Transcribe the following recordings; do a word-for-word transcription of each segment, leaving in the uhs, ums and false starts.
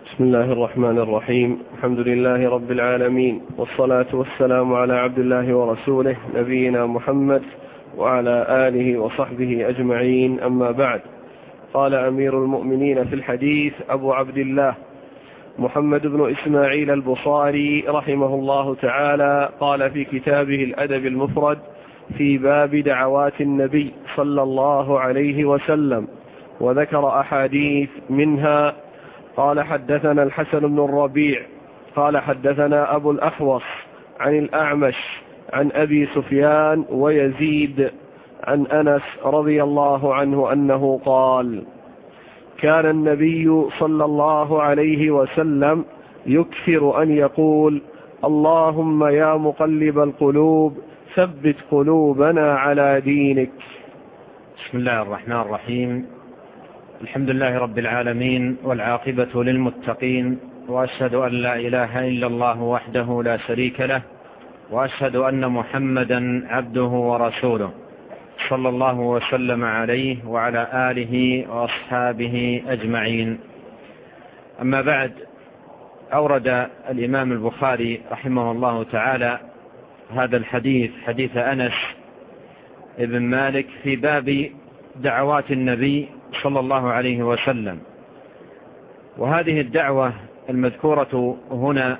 بسم الله الرحمن الرحيم. الحمد لله رب العالمين، والصلاة والسلام على عبد الله ورسوله نبينا محمد وعلى آله وصحبه أجمعين، أما بعد. قال أمير المؤمنين في الحديث أبو عبد الله محمد بن إسماعيل البخاري رحمه الله تعالى، قال في كتابه الأدب المفرد في باب دعوات النبي صلى الله عليه وسلم، وذكر أحاديث منها. قال حدثنا الحسن بن الربيع قال حدثنا أبو الأحوص عن الأعمش عن أبي سفيان ويزيد عن أنس رضي الله عنه أنه قال: كان النبي صلى الله عليه وسلم يكثر أن يقول: اللهم يا مقلب القلوب ثبت قلوبنا على دينك. بسم الله الرحمن الرحيم. الحمد لله رب العالمين، والعاقبة للمتقين، وأشهد أن لا إله إلا الله وحده لا شريك له، وأشهد أن محمدا عبده ورسوله، صلى الله وسلم عليه وعلى آله وأصحابه أجمعين. أما بعد، أورد الإمام البخاري رحمه الله تعالى هذا الحديث، حديث أنس ابن مالك، في باب دعوات النبي صلى الله عليه وسلم. وهذه الدعوة المذكورة هنا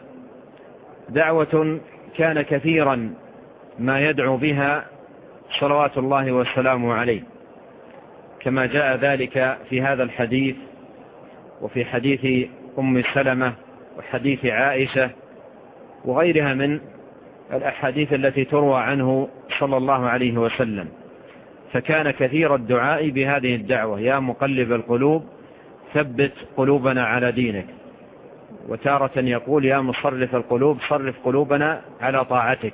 دعوة كان كثيرا ما يدعو بها صلوات الله وسلامه عليه، كما جاء ذلك في هذا الحديث وفي حديث أم سلمة وحديث عائشة وغيرها من الأحاديث التي تروى عنه صلى الله عليه وسلم. فكان كثير الدعاء بهذه الدعوة: يا مقلب القلوب ثبت قلوبنا على دينك. وتارة يقول: يا مصرف القلوب صرف قلوبنا على طاعتك.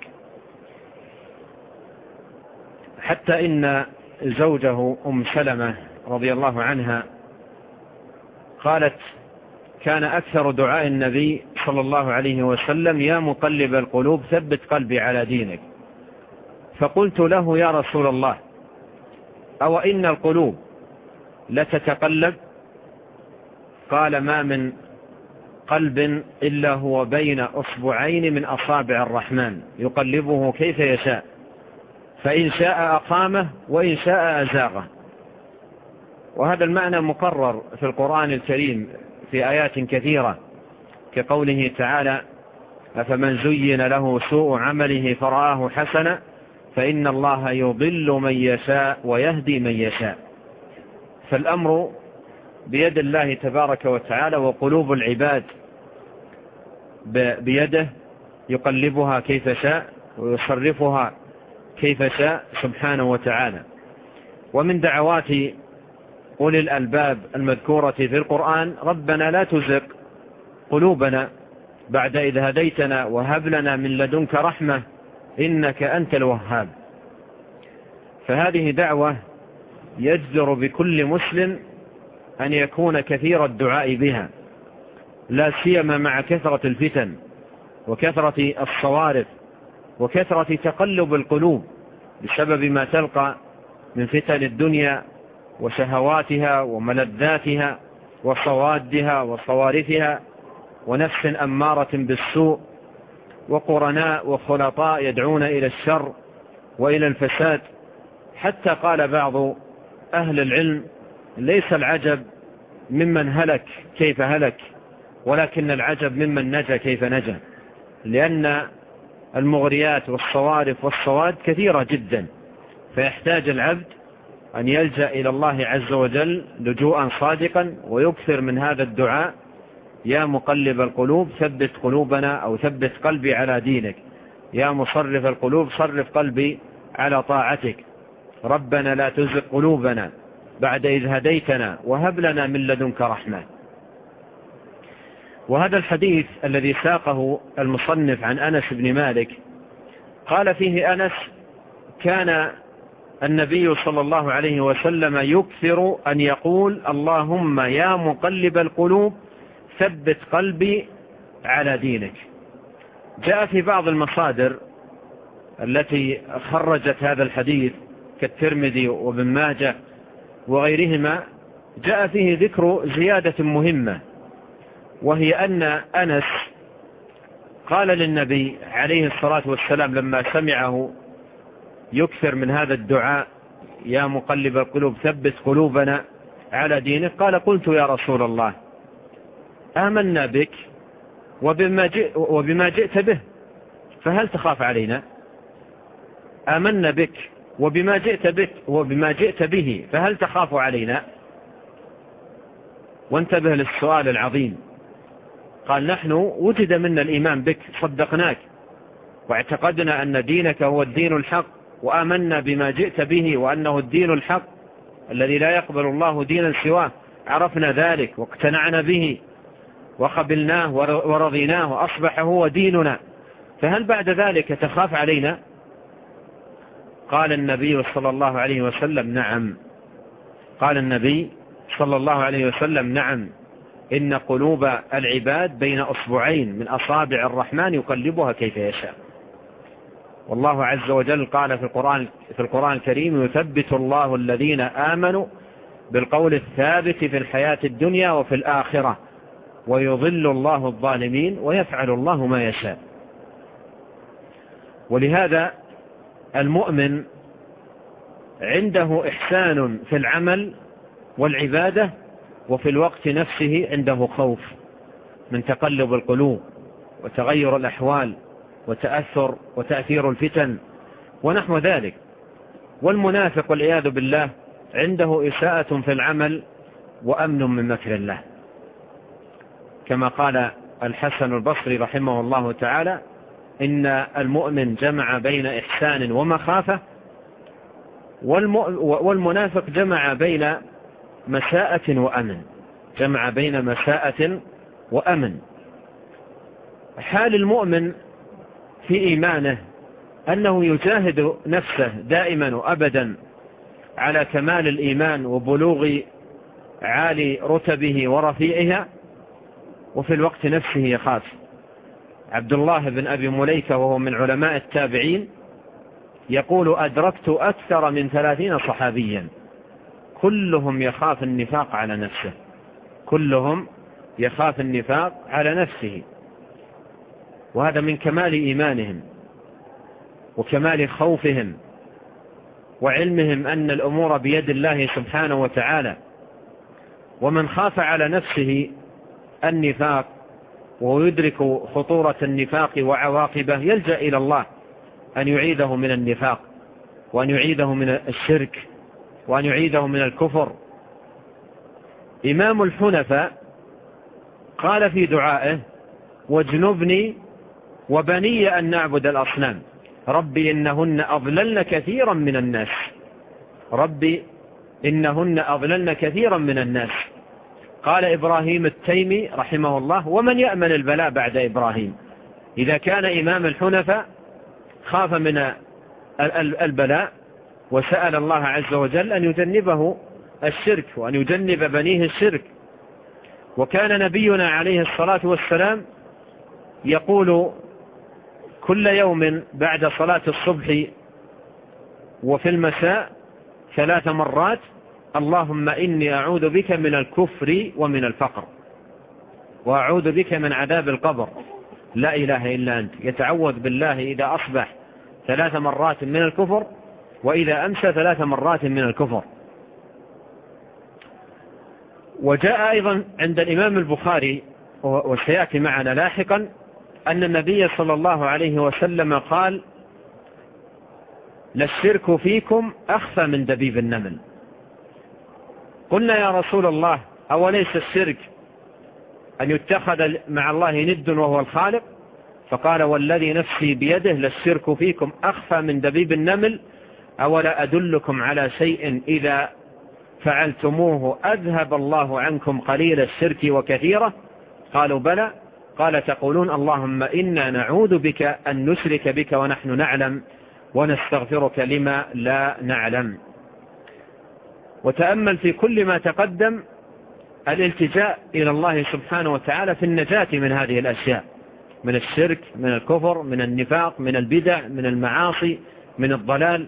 حتى إن زوجه أم سلمة رضي الله عنها قالت: كان أكثر دعاء النبي صلى الله عليه وسلم: يا مقلب القلوب ثبت قلبي على دينك. فقلت له: يا رسول الله، أو إن القلوب لتتقلب؟ قال: ما من قلب إلا هو بين أصبعين من أصابع الرحمن يقلبه كيف يشاء، فإن شاء أقامه وإن شاء أزاغه. وهذا المعنى مقرر في القرآن الكريم في آيات كثيرة، كقوله تعالى: أفمن زين له سوء عمله فرآه حسنا فإن الله يضل من يشاء ويهدي من يشاء. فالأمر بيد الله تبارك وتعالى، وقلوب العباد بيده، يقلبها كيف شاء ويصرفها كيف شاء سبحانه وتعالى. ومن دعوات أولي الألباب المذكورة في القرآن: ربنا لا تزغ قلوبنا بعد إذ هديتنا وهب لنا من لدنك رحمة إنك أنت الوهاب. فهذه دعوة يجدر بكل مسلم أن يكون كثير الدعاء بها، لا سيما مع كثرة الفتن وكثرة الصوارف وكثرة تقلب القلوب بسبب ما تلقى من فتن الدنيا وشهواتها وملذاتها وصوادها وصوارفها، ونفس أمارة بالسوء، وقرناء وخلطاء يدعون إلى الشر وإلى الفساد. حتى قال بعض أهل العلم: ليس العجب ممن هلك كيف هلك، ولكن العجب ممن نجا كيف نجا، لأن المغريات والصوارف والصواد كثيرة جدا، فيحتاج العبد أن يلجأ إلى الله عز وجل لجوءا صادقا، ويكثر من هذا الدعاء: يا مقلب القلوب ثبت قلوبنا، أو ثبت قلبي على دينك. يا مصرف القلوب صرف قلبي على طاعتك. ربنا لا تزغ قلوبنا بعد إذ هديتنا وهب لنا من لدنك رحمة. وهذا الحديث الذي ساقه المصنف عن أنس بن مالك، قال فيه أنس: كان النبي صلى الله عليه وسلم يكثر أن يقول: اللهم يا مقلب القلوب ثبت قلبي على دينك. جاء في بعض المصادر التي خرجت هذا الحديث كالترمذي وابن ماجه وغيرهما، جاء فيه ذكر زيادة مهمة، وهي أن أنس قال للنبي عليه الصلاة والسلام لما سمعه يكثر من هذا الدعاء: يا مقلب القلوب ثبت قلوبنا على دينك، قال: قلت يا رسول الله آمنا بك وبما, جئ وبما جئت به فهل تخاف علينا؟ آمنا بك وبما جئت بك وبما جئت به فهل تخاف علينا؟ وانتبه للسؤال العظيم. قال: نحن وجد منا الإيمان بك، صدقناك واعتقدنا أن دينك هو الدين الحق، وآمنا بما جئت به وأنه الدين الحق الذي لا يقبل الله دينا سواه، عرفنا ذلك واقتنعنا به وقبلناه ورضيناه وأصبح هو ديننا، فهل بعد ذلك تخاف علينا؟ قال النبي صلى الله عليه وسلم: نعم. قال النبي صلى الله عليه وسلم: نعم، إن قلوب العباد بين أصبعين من أصابع الرحمن يقلبها كيف يشاء. والله عز وجل قال في القرآن, في القرآن الكريم: يثبت الله الذين آمنوا بالقول الثابت في الحياة الدنيا وفي الآخرة ويضل الله الظالمين ويفعل الله ما يشاء. ولهذا المؤمن عنده إحسان في العمل والعبادة، وفي الوقت نفسه عنده خوف من تقلب القلوب وتغير الأحوال وتأثر وتأثير الفتن ونحو ذلك. والمنافق والعياذ بالله عنده إساءة في العمل وأمن من مكر الله، كما قال الحسن البصري رحمه الله تعالى: إن المؤمن جمع بين إحسان ومخافة، والمنافق جمع بين مساءة وأمن، جمع بين مساءة وأمن. حال المؤمن في إيمانه أنه يجاهد نفسه دائما وأبدا على كمال الإيمان وبلوغ عالي رتبه ورفيعها، وفي الوقت نفسه يخاف. عبد الله بن أبي مليكة وهو من علماء التابعين يقول: أدركت أكثر من ثلاثين صحابيا كلهم يخاف النفاق على نفسه، كلهم يخاف النفاق على نفسه. وهذا من كمال إيمانهم وكمال خوفهم وعلمهم أن الأمور بيد الله سبحانه وتعالى. ومن خاف على نفسه النفاق ويدرك خطورة النفاق وعواقبه يلجأ إلى الله أن يعيده من النفاق، وأن يعيده من الشرك، وأن يعيده من الكفر. إمام الحنفاء قال في دعائه: واجنبني وبني أن نعبد الأصنام، ربي إنهن أضللن كثيرا من الناس، ربي إنهن أضللن كثيرا من الناس. قال إبراهيم التيمي رحمه الله: ومن يأمن البلاء بعد إبراهيم؟ إذا كان إمام الحنفاء خاف من البلاء وسأل الله عز وجل أن يجنبه الشرك وأن يجنب بنيه الشرك. وكان نبينا عليه الصلاة والسلام يقول كل يوم بعد صلاة الصبح وفي المساء ثلاث مرات: اللهم إني أعوذ بك من الكفر ومن الفقر، وأعوذ بك من عذاب القبر، لا إله إلا أنت. يتعوذ بالله إذا أصبح ثلاث مرات من الكفر، وإذا أمسى ثلاث مرات من الكفر. وجاء أيضا عند الإمام البخاري وسيأتي معنا لاحقا أن النبي صلى الله عليه وسلم قال: للشرك فيكم أخفى من دبيب النمل. قلنا: يا رسول الله، أوليس الشرك أن يتخذ مع الله ند وهو الخالق؟ فقال: والذي نفسي بيده للشرك فيكم أخفى من دبيب النمل، أولا أدلكم على شيء إذا فعلتموه أذهب الله عنكم قليل الشرك وكثيرة؟ قالوا: بلى. قال: تقولون اللهم إنا نعوذ بك أن نشرك بك ونحن نعلم، ونستغفرك لما لا نعلم. وتأمل في كل ما تقدم الالتجاء إلى الله سبحانه وتعالى في النجاة من هذه الأشياء، من الشرك، من الكفر، من النفاق، من البدع، من المعاصي، من الضلال.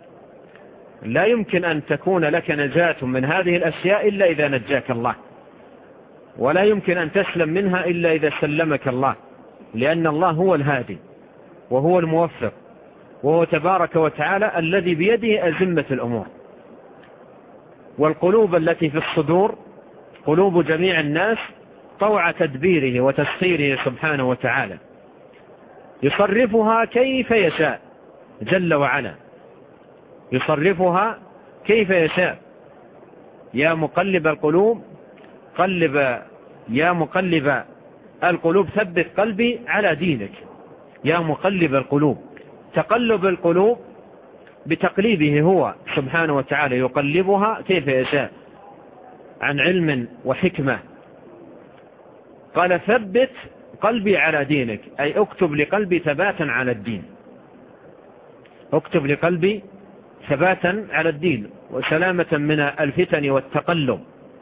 لا يمكن أن تكون لك نجاة من هذه الأشياء إلا إذا نجاك الله. ولا يمكن أن تسلم منها إلا إذا سلمك الله، لأن الله هو الهادي وهو الموفق، وهو تبارك وتعالى الذي بيده أزمة الأمور. والقلوب التي في الصدور قلوب جميع الناس طوع تدبيره وتسخيره سبحانه وتعالى، يصرفها كيف يشاء جل وعلا، يصرفها كيف يشاء. يا مقلب القلوب قلب يا مقلب القلوب ثبت قلبي على دينك. يا مقلب القلوب، تقلب القلوب بتقليبه هو سبحانه وتعالى، يقلبها كيف يشاء عن علم وحكمة. قال ثبت قلبي على دينك، أي اكتب لقلبي ثباتا على الدين، اكتب لقلبي ثباتا على الدين وسلامة من الفتن والتقلب.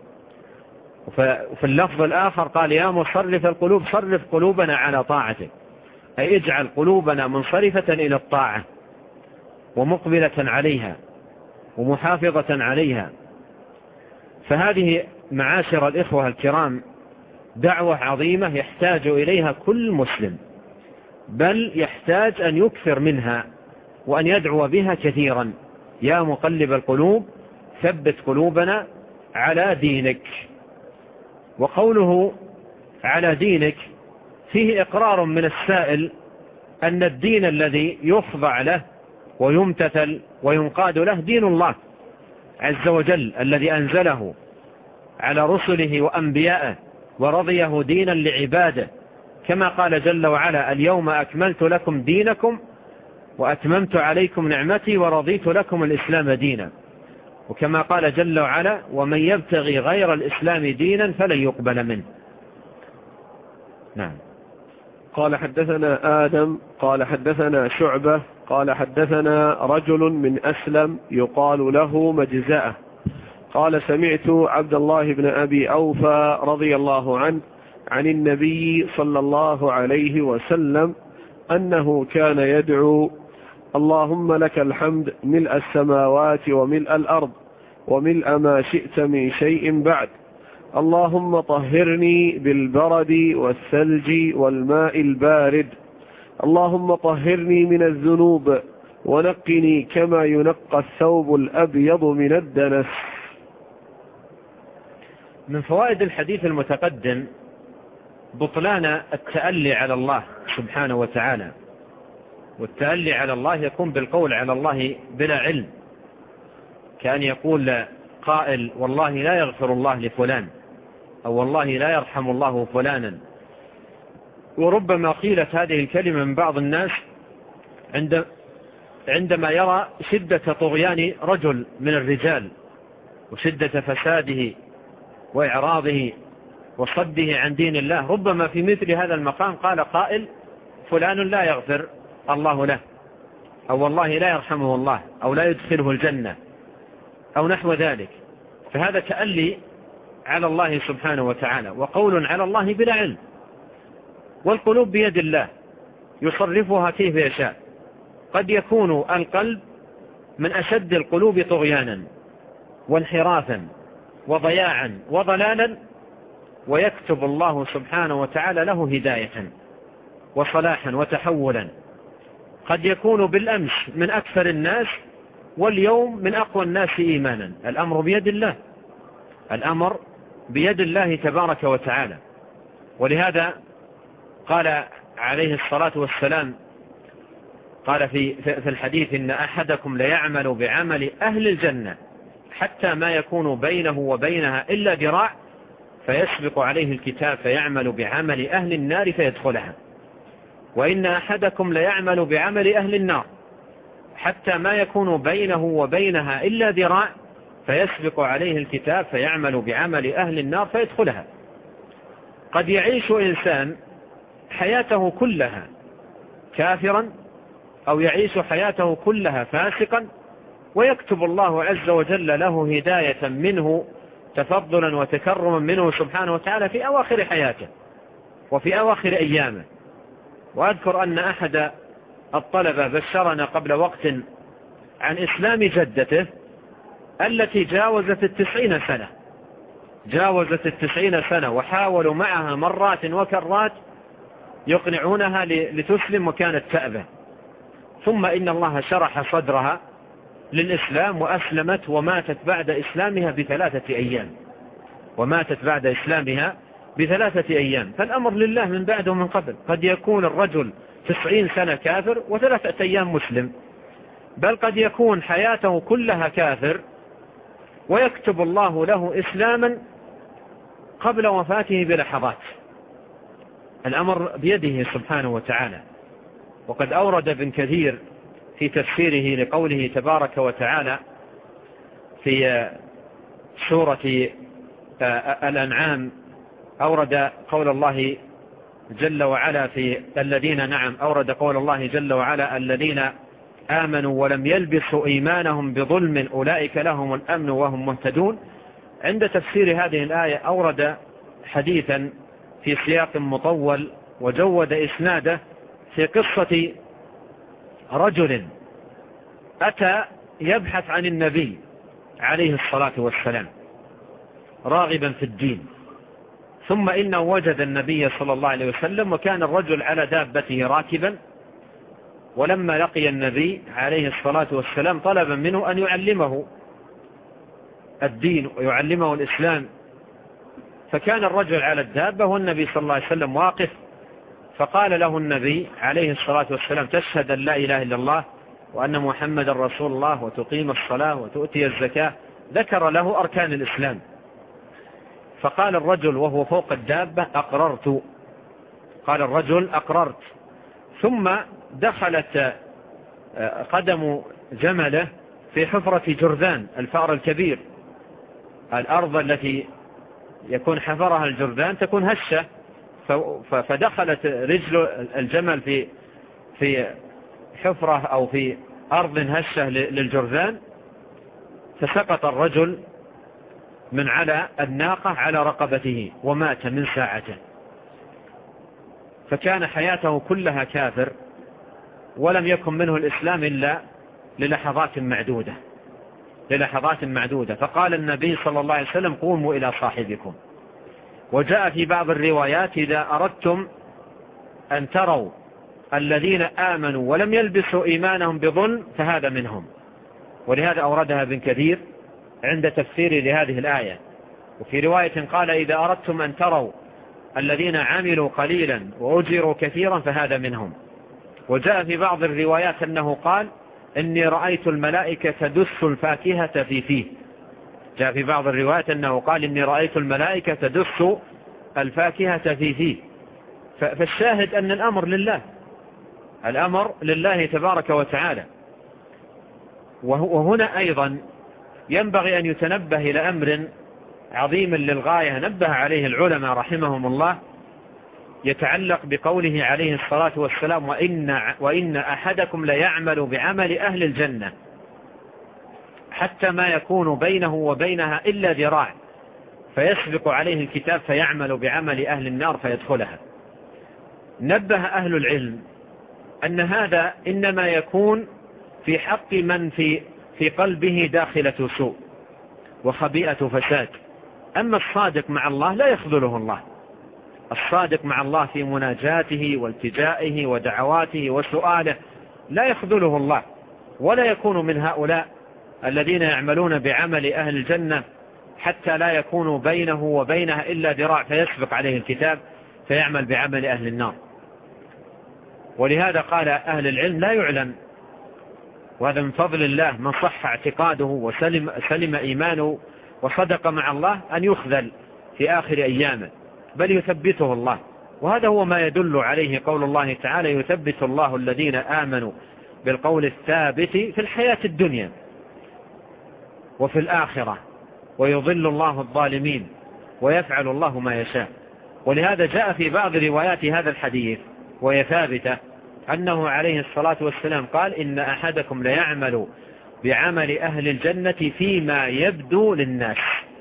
وفي اللفظ الآخر قال يا مصرف القلوب صرف قلوبنا على طاعتك، أي اجعل قلوبنا منصرفة إلى الطاعة ومقبلة عليها ومحافظة عليها. فهذه معاشر الإخوة الكرام دعوة عظيمة يحتاج إليها كل مسلم، بل يحتاج أن يكثر منها وأن يدعو بها كثيرا. يا مقلب القلوب ثبت قلوبنا على دينك. وقوله على دينك فيه إقرار من السائل أن الدين الذي يخضع له ويمتثل وينقاد له دين الله عز وجل الذي أنزله على رسله وأنبيائه ورضيه دينا لعباده، كما قال جل وعلا اليوم أكملت لكم دينكم وأتممت عليكم نعمتي ورضيت لكم الإسلام دينا. وكما قال جل وعلا ومن يبتغي غير الإسلام دينا فلن يقبل منه. نعم. قال حدثنا آدم قال حدثنا شعبة قال حدثنا رجل من أسلم يقال له مجزأة قال سمعت عبد الله بن أبي أوفى رضي الله عنه عن النبي صلى الله عليه وسلم أنه كان يدعو اللهم لك الحمد ملء السماوات وملء الأرض وملء ما شئت من شيء بعد، اللهم طهرني بالبرد والثلج والماء البارد، اللهم طهرني من الذنوب ونقني كما ينقى الثوب الأبيض من الدنس. من فوائد الحديث المتقدم بطلان التألي على الله سبحانه وتعالى، والتألي على الله يكون بالقول على الله بلا علم، كأن يقول قائل والله لا يغفر الله لفلان، أو والله لا يرحم الله فلانا. وربما قيلت هذه الكلمة من بعض الناس عند عندما يرى شدة طغيان رجل من الرجال وشدة فساده وإعراضه وصده عن دين الله، ربما في مثل هذا المقام قال قائل فلان لا يغفر الله له، أو والله لا يرحمه الله، أو لا يدخله الجنة، أو نحو ذلك. فهذا تألي على الله سبحانه وتعالى وقول على الله بلا علم. والقلوب بيد الله يصرفها كيف يشاء. قد يكون القلب من أشد القلوب طغيانا وانحرافا وضياعا وضلالا، ويكتب الله سبحانه وتعالى له هداية وصلاحا وتحولا. قد يكون بالأمس من أكثر الناس واليوم من أقوى الناس إيمانا. الأمر بيد الله، الأمر بيد الله تبارك وتعالى. ولهذا قال عليه الصلاة والسلام قال في في الحديث إن أحدكم ليعمل بعمل أهل الجنة حتى ما يكون بينه وبينها إلا ذراع فيسبق عليه الكتاب فيعمل بعمل أهل النار فيدخلها، وإن أحدكم ليعمل بعمل أهل النار حتى ما يكون بينه وبينها إلا ذراع فيسبق عليه الكتاب فيعمل بعمل أهل النار فيدخلها. قد يعيش إنسان حياته كلها كافرا أو يعيش حياته كلها فاسقا، ويكتب الله عز وجل له هداية منه تفضلا وتكرما منه سبحانه وتعالى في أواخر حياته وفي أواخر أيامه. وأذكر أن أحد الطلبة بشرنا قبل وقت عن إسلام جدته التي جاوزت التسعين سنة، جاوزت التسعين سنة وحاولوا معها مرات وكرات يقنعونها لتسلم وكانت تأبى، ثم إن الله شرح صدرها للإسلام وأسلمت وماتت بعد إسلامها بثلاثة أيام وماتت بعد إسلامها بثلاثة أيام. فالأمر لله من بعد ومن قبل. قد يكون الرجل تسعين سنة كافر وثلاثة أيام مسلم، بل قد يكون حياته كلها كافر ويكتب الله له إسلاما قبل وفاته بلحظات. الأمر بيده سبحانه وتعالى. وقد أورد ابن كثير في تفسيره لقوله تبارك وتعالى في سورة الأنعام، أورد قول الله جل وعلا في الذين نعم أورد قول الله جل وعلا الذين آمنوا ولم يلبسوا إيمانهم بظلم أولئك لهم الأمن وهم مهتدون. عند تفسير هذه الآية أورد حديثا في سياق مطول وجود إسناده في قصة رجل أتى يبحث عن النبي عليه الصلاة والسلام راغبا في الدين، ثم إنه وجد النبي صلى الله عليه وسلم وكان الرجل على دابته راكبا، ولما لقي النبي عليه الصلاة والسلام طلب منه أن يعلمه الدين ويعلمه الإسلام، فكان الرجل على الدابة والنبي صلى الله عليه وسلم واقف، فقال له النبي عليه الصلاة والسلام تشهد أن لا إله إلا الله وأن محمد رسول الله وتقيم الصلاة وتؤتي الزكاة، ذكر له أركان الإسلام. فقال الرجل وهو فوق الدابة أقررت، قال الرجل أقررت، ثم دخلت قدم جمله في حفرة جرذان الفأر الكبير. الأرض التي يكون حفرها الجرذان تكون هشة، فدخلت رجل الجمل في في حفرة أو في أرض هشة للجرذان، فسقط الرجل من على الناقة على رقبته ومات من ساعته. فكان حياته كلها كافر ولم يكن منه الإسلام إلا للحظات معدودة للحظات معدودة فقال النبي صلى الله عليه وسلم قوموا إلى صاحبكم. وجاء في بعض الروايات إذا أردتم أن تروا الذين آمنوا ولم يلبسوا إيمانهم بظلم فهذا منهم. ولهذا أوردها ابن كثير عند تفسير لهذه الآية. وفي رواية قال إذا أردتم أن تروا الذين عملوا قليلا وأجروا كثيرا فهذا منهم. وجاء في بعض الروايات أنه قال إني رأيت الملائكة تدس الفاكهة في فيه. جاء في بعض الروايات أنه قال إني رأيت الملائكة تدس الفاكهة في فيه. فالشاهد أن الأمر لله الأمر لله تبارك وتعالى. وهنا أيضا ينبغي أن يتنبه إلى أمر عظيم للغاية نبه عليه العلماء رحمهم الله، يتعلق بقوله عليه الصلاة والسلام وإن, وإن أحدكم ليعمل بعمل أهل الجنة حتى ما يكون بينه وبينها إلا ذراع فيسبق عليه الكتاب فيعمل بعمل أهل النار فيدخلها. نبه أهل العلم أن هذا إنما يكون في حق من في, في قلبه داخلة سوء وخبيئة فساد. أما الصادق مع الله لا يخذله الله. الصادق مع الله في مناجاته والتجائه ودعواته وسؤاله لا يخذله الله، ولا يكون من هؤلاء الذين يعملون بعمل أهل الجنة حتى لا يكون بينه وبينها إلا ذراع فيسبق عليه الكتاب فيعمل بعمل أهل النار. ولهذا قال أهل العلم لا يعلم، وهذا من فضل الله، من صح اعتقاده وسلم سلم إيمانه وصدق مع الله أن يخذل في آخر أيامه، بل يثبته الله. وهذا هو ما يدل عليه قول الله تعالى يثبت الله الذين آمنوا بالقول الثابت في الحياة الدنيا وفي الآخرة ويضل الله الظالمين ويفعل الله ما يشاء. ولهذا جاء في بعض روايات هذا الحديث وهي ثابتة أنه عليه الصلاة والسلام قال إن أحدكم ليعمل بعمل أهل الجنة فيما يبدو للناس.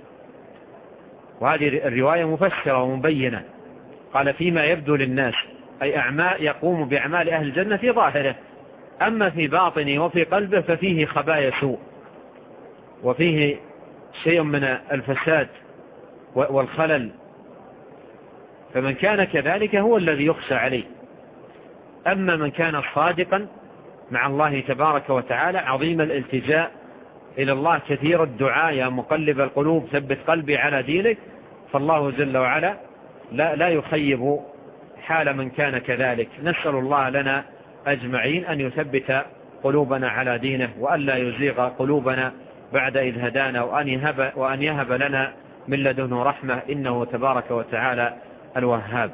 وهذه الرواية مفسرة ومبينة، قال فيما يبدو للناس أي أعمال يقوم بأعمال أهل الجنة في ظاهره، أما في باطنه وفي قلبه ففيه خبايا سوء وفيه شيء من الفساد والخلل، فمن كان كذلك هو الذي يخشى عليه. أما من كان صادقا مع الله تبارك وتعالى عظيم الالتجاء إلى الله كثير الدعاء يا مقلب القلوب ثبت قلبي على دينك، فالله جل وعلا لا, لا يخيب حال من كان كذلك. نسأل الله لنا أجمعين أن يثبت قلوبنا على دينه، وأن لا يزيغ قلوبنا بعد إذ هدانا، وأن يهب, وأن يهب لنا من لدنه رحمة، إنه تبارك وتعالى الوهاب.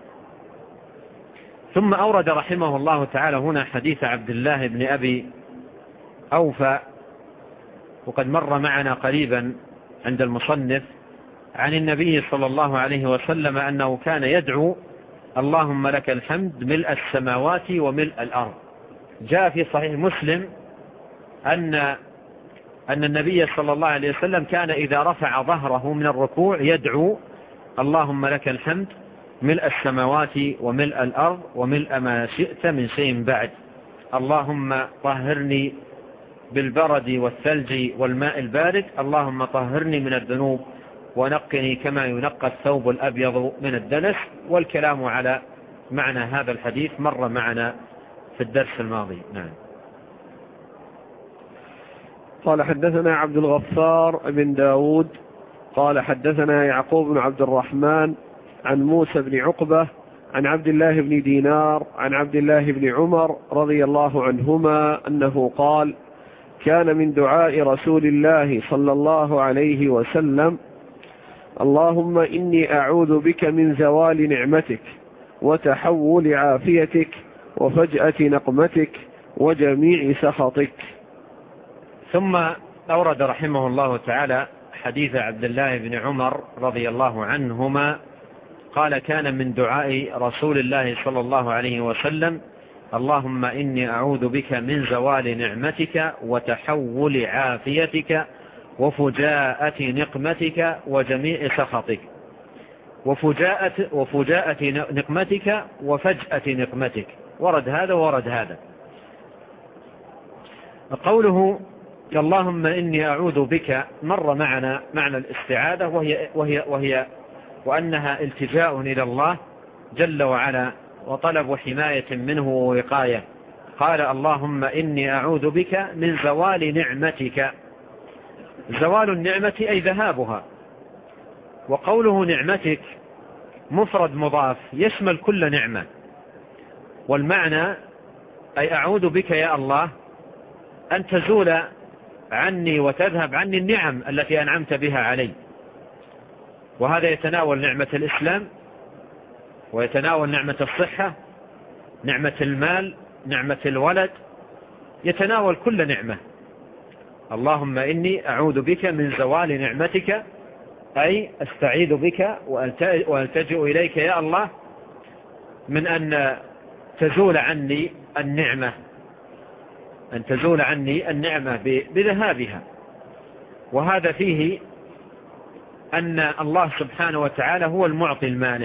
ثم أورد رحمه الله تعالى هنا حديث عبد الله بن أبي أوفى، وقد مر معنا قريبا عند المصنف عن النبي صلى الله عليه وسلم أنه كان يدعو اللهم لك الحمد ملء السماوات وملء الأرض. جاء في صحيح مسلم أن أن النبي صلى الله عليه وسلم كان إذا رفع ظهره من الركوع يدعو اللهم لك الحمد ملء السماوات وملء الأرض وملء ما شئت من شيء بعد، اللهم طهرني بالبرد والثلج والماء البارد، اللهم طهرني من الذنوب ونقني كما ينقى الثوب الأبيض من الدنس. والكلام على معنى هذا الحديث مر معنا في الدرس الماضي. نعم. قال حدثنا عبد الغفار بن داود قال حدثنا يعقوب بن عبد الرحمن عن موسى بن عقبة عن عبد الله بن دينار عن عبد الله بن عمر رضي الله عنهما أنه قال كان من دعاء رسول الله صلى الله عليه وسلم اللهم إني أعوذ بك من زوال نعمتك وتحول عافيتك وفجأة نقمتك وجميع سخطك. ثم أورد رحمه الله تعالى حديث عبد الله بن عمر رضي الله عنهما قال كان من دعاء رسول الله صلى الله عليه وسلم اللهم إني أعوذ بك من زوال نعمتك وتحول عافيتك وفجاءة نقمتك وجميع سخطك. وفجاءة, وفجاءة نقمتك وفجأة نقمتك، ورد هذا ورد هذا. قوله اللهم إني أعوذ بك مر معنا معنى الاستعاذة، وهي, وهي, وهي وأنها التجاء إلى الله جل وعلا وطلب حماية منه ووقاية. قال اللهم إني أعوذ بك من زوال نعمتك. زوال النعمة أي ذهابها، وقوله نعمتك مفرد مضاف يشمل كل نعمة، والمعنى أي أعوذ بك يا الله أن تزول عني وتذهب عني النعم التي أنعمت بها علي. وهذا يتناول نعمة الإسلام، ويتناول نعمة الصحة، نعمة المال، نعمة الولد، يتناول كل نعمة. اللهم إني أعوذ بك من زوال نعمتك أي أستعيذ بك وألتجئ إليك يا الله من أن تزول عني النعمة، أن تزول عني النعمة بذهابها. وهذا فيه أن الله سبحانه وتعالى هو المعطي المانع،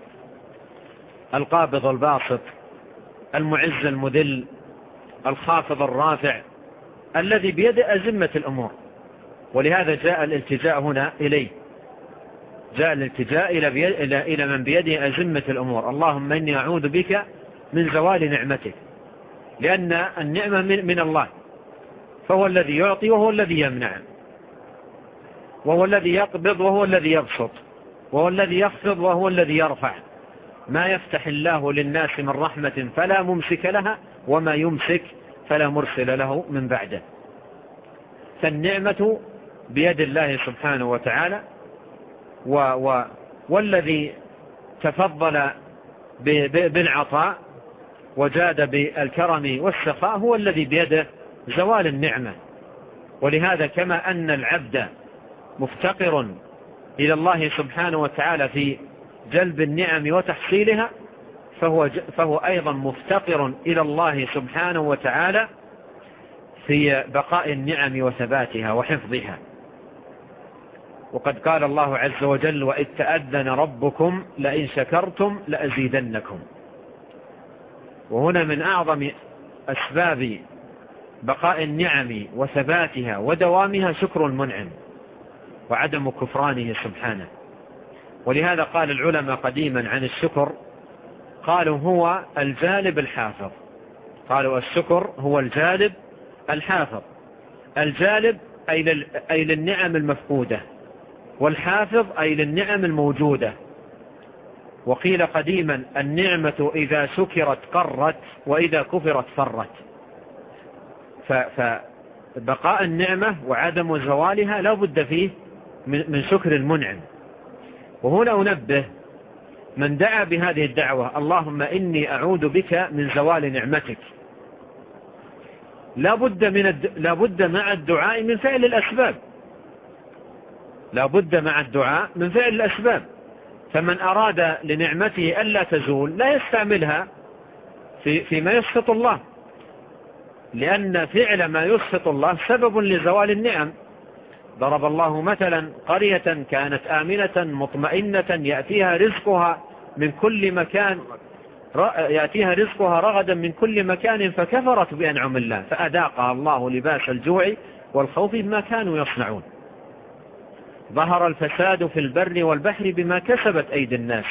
القابض الباسط، المعز المذل، الخافض الرافع، الذي بيد أزمة الأمور. ولهذا جاء الالتجاء هنا إليه، جاء الالتجاء إلى, بيد إلى, إلى من بيده أزمة الأمور. اللهم إني أعوذ بك من زوال نعمتك، لأن النعمة من, من الله، فهو الذي يعطي وهو الذي يمنع، وهو الذي يقبض وهو الذي يبسط، وهو الذي يخفض وهو الذي يرفع. ما يفتح الله للناس من رحمة فلا ممسك لها، وما يمسك فلا مرسل له من بعده. فالنعمة بيد الله سبحانه وتعالى، و و والذي تفضل بالعطاء وجاد بالكرم والسخاء هو الذي بيده زوال النعمة. ولهذا كما أن العبد مفتقر إلى الله سبحانه وتعالى في جلب النعم وتحصيلها، فهو, فهو أيضا مفتقر إلى الله سبحانه وتعالى في بقاء النعم وثباتها وحفظها. وقد قال الله عز وجل وإذ تأذن ربكم لئن شكرتم لأزيدنكم. وهنا من أعظم أسباب بقاء النعم وثباتها ودوامها شكر المنعم وعدم كفرانه سبحانه. ولهذا قال العلماء قديما عن الشكر، قالوا هو الجالب الحافظ. قالوا الشكر هو الجالب الحافظ. الجالب أي للنعم المفقودة، والحافظ أي للنعم الموجودة. وقيل قديما النعمة إذا شكرت قرت، وإذا كفرت فرت. فبقاء النعمة وعدم زوالها لا بد فيه من شكر المنعم. وهنا أنبه من دعا بهذه الدعوة: اللهم إني أعوذ بك من زوال نعمتك، لا بد من الد... لا بد مع الدعاء من فعل الأسباب. لا بد مع الدعاء من فعل الأسباب. فمن أراد لنعمته ألا تزول لا يستعملها في فيما يسخط الله، لأن فعل ما يسخط الله سبب لزوال النعم. ضرب الله مثلا قرية كانت آمنة مطمئنة يأتيها رزقها من كل مكان يأتيها رزقها رغدا من كل مكان فكفرت بأنعم الله فأذاقها الله لباس الجوع والخوف بما كانوا يصنعون. ظهر الفساد في البر والبحر بما كسبت أيدي الناس.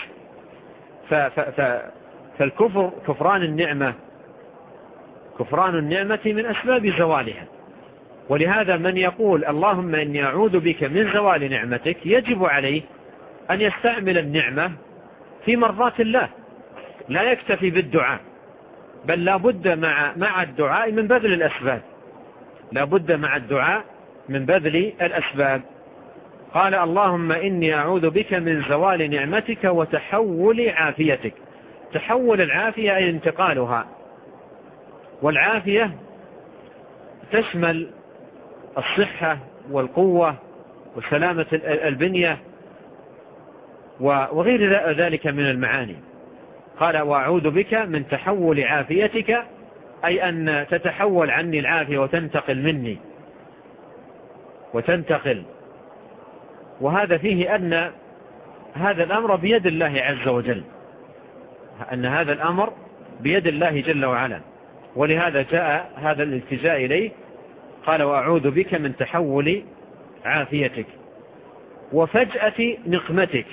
فالكفر كفران النعمة كفران النعمة من أسباب زوالها. ولهذا من يقول اللهم إني أعوذ بك من زوال نعمتك يجب عليه أن يستعمل النعمة في مرضات الله، لا يكتفي بالدعاء، بل لا بد مع مع الدعاء من بذل الأسباب. لا بد مع الدعاء من بذل الأسباب. قال اللهم إني أعوذ بك من زوال نعمتك وتحول عافيتك. تحول العافية أي انتقالها، والعافية تشمل الصحة والقوة وسلامة البنية وغير ذلك من المعاني. قال وأعوذ بك من تحول عافيتك، أي أن تتحول عني العافية وتنتقل مني وتنتقل. وهذا فيه أن هذا الأمر بيد الله عز وجل، أن هذا الأمر بيد الله جل وعلا. ولهذا جاء هذا الالتجاء إليه. قال وأعوذ بك من تحول عافيتك وفجأة نقمتك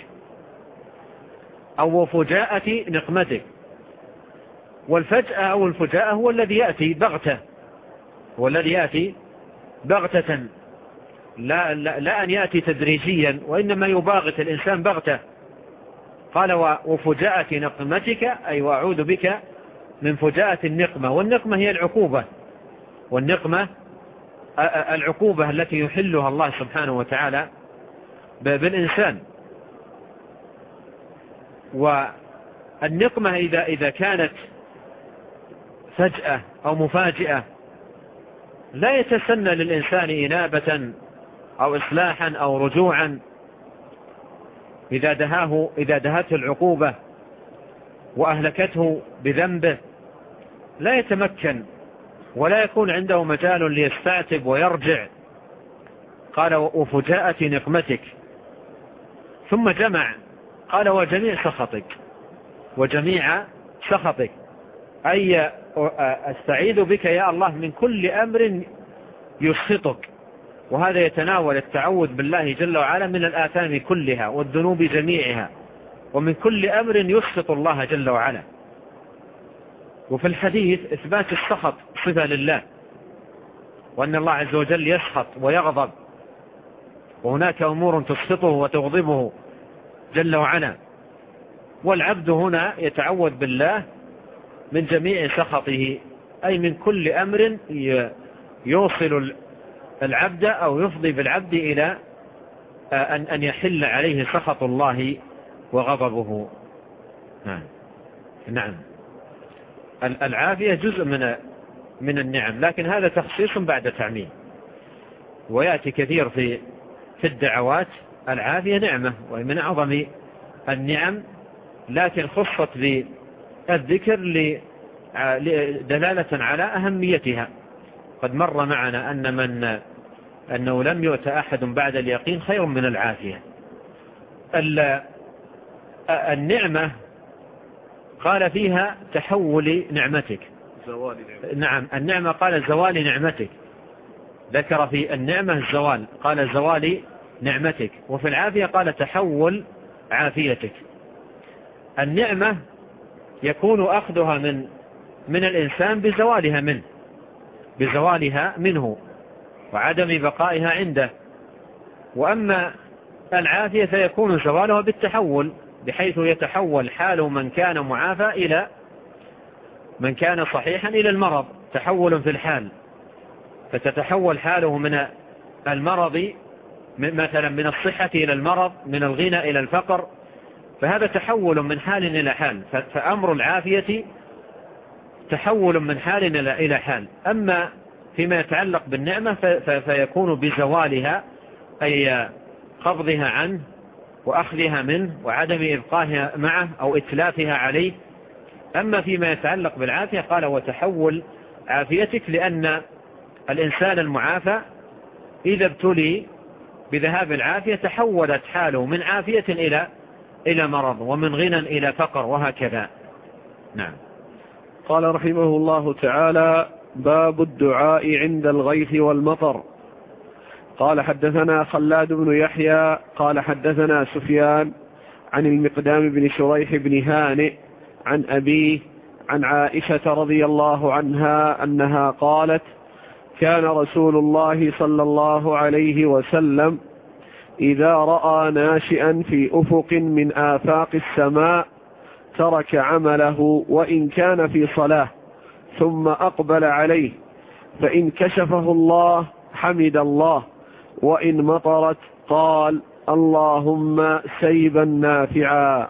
أو وفجاءة نقمتك. والفجأة أو الفجاءة هو الذي يأتي بغتة، هو الذي يأتي بغتة، لا, لا, لا أن يأتي تدريجيا، وإنما يباغت الإنسان بغتة. قال وفجاءة نقمتك، أي وأعوذ بك من فجاءة النقمة. والنقمة هي العقوبة، والنقمة العقوبة التي يحلها الله سبحانه وتعالى بالإنسان. والنقمة إذا, إذا كانت فجأة أو مفاجئة لا يتسنى للإنسان إنابة أو إصلاحا أو رجوعا. إذا دهاه إذا دهته العقوبة وأهلكته بذنبه لا يتمكن ولا يكون عنده مجال ليستعتب ويرجع. قال وفجاءة نقمتك، ثم جمع قال وجميع سخطك، وجميع سخطك، أي أستعيذ بك يا الله من كل أمر يسخطك. وهذا يتناول التعوذ بالله جل وعلا من الآثام كلها والذنوب جميعها ومن كل أمر يسخط الله جل وعلا. وفي الحديث إثبات السخط صفة لله، وأن الله عز وجل يسخط ويغضب، وهناك أمور تسخطه وتغضبه جل وعلا. والعبد هنا يتعوذ بالله من جميع سخطه، أي من كل أمر يوصل العبد أو يفضي بالعبد إلى أن يحل عليه سخط الله وغضبه. نعم نعم العافية جزء من من النعم، لكن هذا تخصيص بعد تعميم. ويأتي كثير في في الدعوات العافية نعمة ومن أعظم النعم، لكن خصت بالذكر دلالة على أهميتها. قد مر معنا أن من أنه لم يؤت أحد بعد اليقين خير من العافية. النعمة قال فيها تحول نعمتك، زوال نعمتك. نعم النعمة قال زوال نعمتك، ذكر في النعمة الزوال قال زوال نعمتك. وفي العافية قال تحول عافيتك. النعمة يكون أخذها من من الإنسان بزوالها منه بزوالها منه وعدم بقائها عنده. وأما العافية فيكون زوالها بالتحول، بحيث يتحول حال من كان معافى إلى من كان صحيحا إلى المرض، تحول في الحال، فتتحول حاله من المرض مثلا من الصحة إلى المرض، من الغنى إلى الفقر، فهذا تحول من حال إلى حال. فأمر العافية تحول من حال إلى حال. أما فيما يتعلق بالنعمة فيكون بزوالها، أي قبضها عنه وأخذها منه وعدم إبقائها معه أو إتلافها عليه. أما فيما يتعلق بالعافية قال وتحول عافيتك، لأن الإنسان المعافى إذا ابتلي بذهاب العافية تحولت حاله من عافية إلى إلى مرض، ومن غنى إلى فقر، وهكذا. نعم. قال رحمه الله تعالى: باب الدعاء عند الغيث والمطر. قال حدثنا خلاد بن يحيى قال حدثنا سفيان عن المقدام بن شريح بن هانئ عن أبيه عن عائشة رضي الله عنها أنها قالت: كان رسول الله صلى الله عليه وسلم إذا رأى ناشئا في أفق من آفاق السماء ترك عمله وإن كان في صلاة ثم أقبل عليه، فإن كشفه الله حمد الله، وإن مطرت قال: اللهم سيبا نافعا.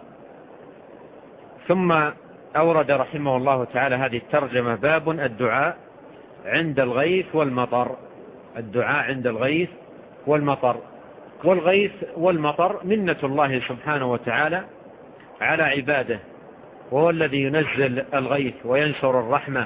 ثم أورد رحمه الله تعالى هذه الترجمة: باب الدعاء عند الغيث والمطر. الدعاء عند الغيث والمطر. والغيث والمطر منة الله سبحانه وتعالى على عباده، وهو الذي ينزل الغيث وينشر الرحمة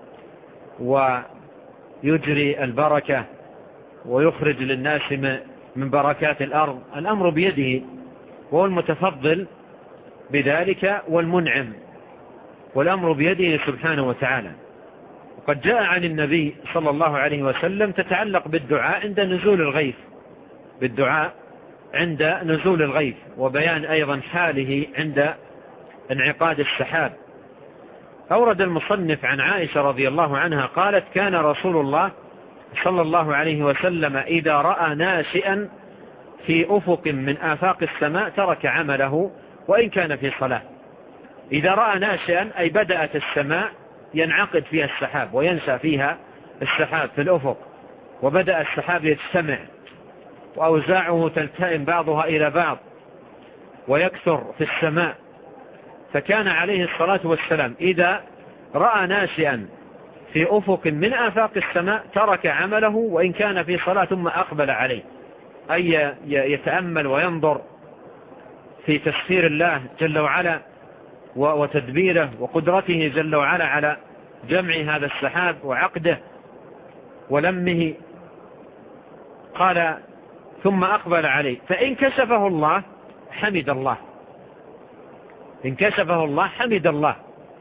ويجري البركة ويخرج للناس من بركات الأرض. الأمر بيده، وهو المتفضل بذلك والمنعم، والأمر بيده سبحانه وتعالى. وقد جاء عن النبي صلى الله عليه وسلم تتعلق بالدعاء عند نزول الغيث بالدعاء عند نزول الغيث وبيان أيضا حاله عند انعقاد السحاب. أورد المصنف عن عائشة رضي الله عنها قالت: كان رسول الله صلى الله عليه وسلم إذا رأى ناشئا في أفق من آفاق السماء ترك عمله وإن كان في صلاة. إذا رأى ناشئا أي بدأت السماء ينعقد فيها السحاب وينشأ فيها السحاب في الأفق، وبدأ السحاب يجتمع وأوزاعه تلتئم بعضها إلى بعض ويكثر في السماء. فكان عليه الصلاة والسلام إذا رأى ناشئا في أفق من آفاق السماء ترك عمله وإن كان في صلاة ثم أقبل عليه، أي يتأمل وينظر في تسخير الله جل وعلا وتدبيره وقدرته جل وعلا على جمع هذا السحاب وعقده ولمه. قال: ثم أقبل عليه، فإن كشفه الله حمد الله إن كشفه الله حمد الله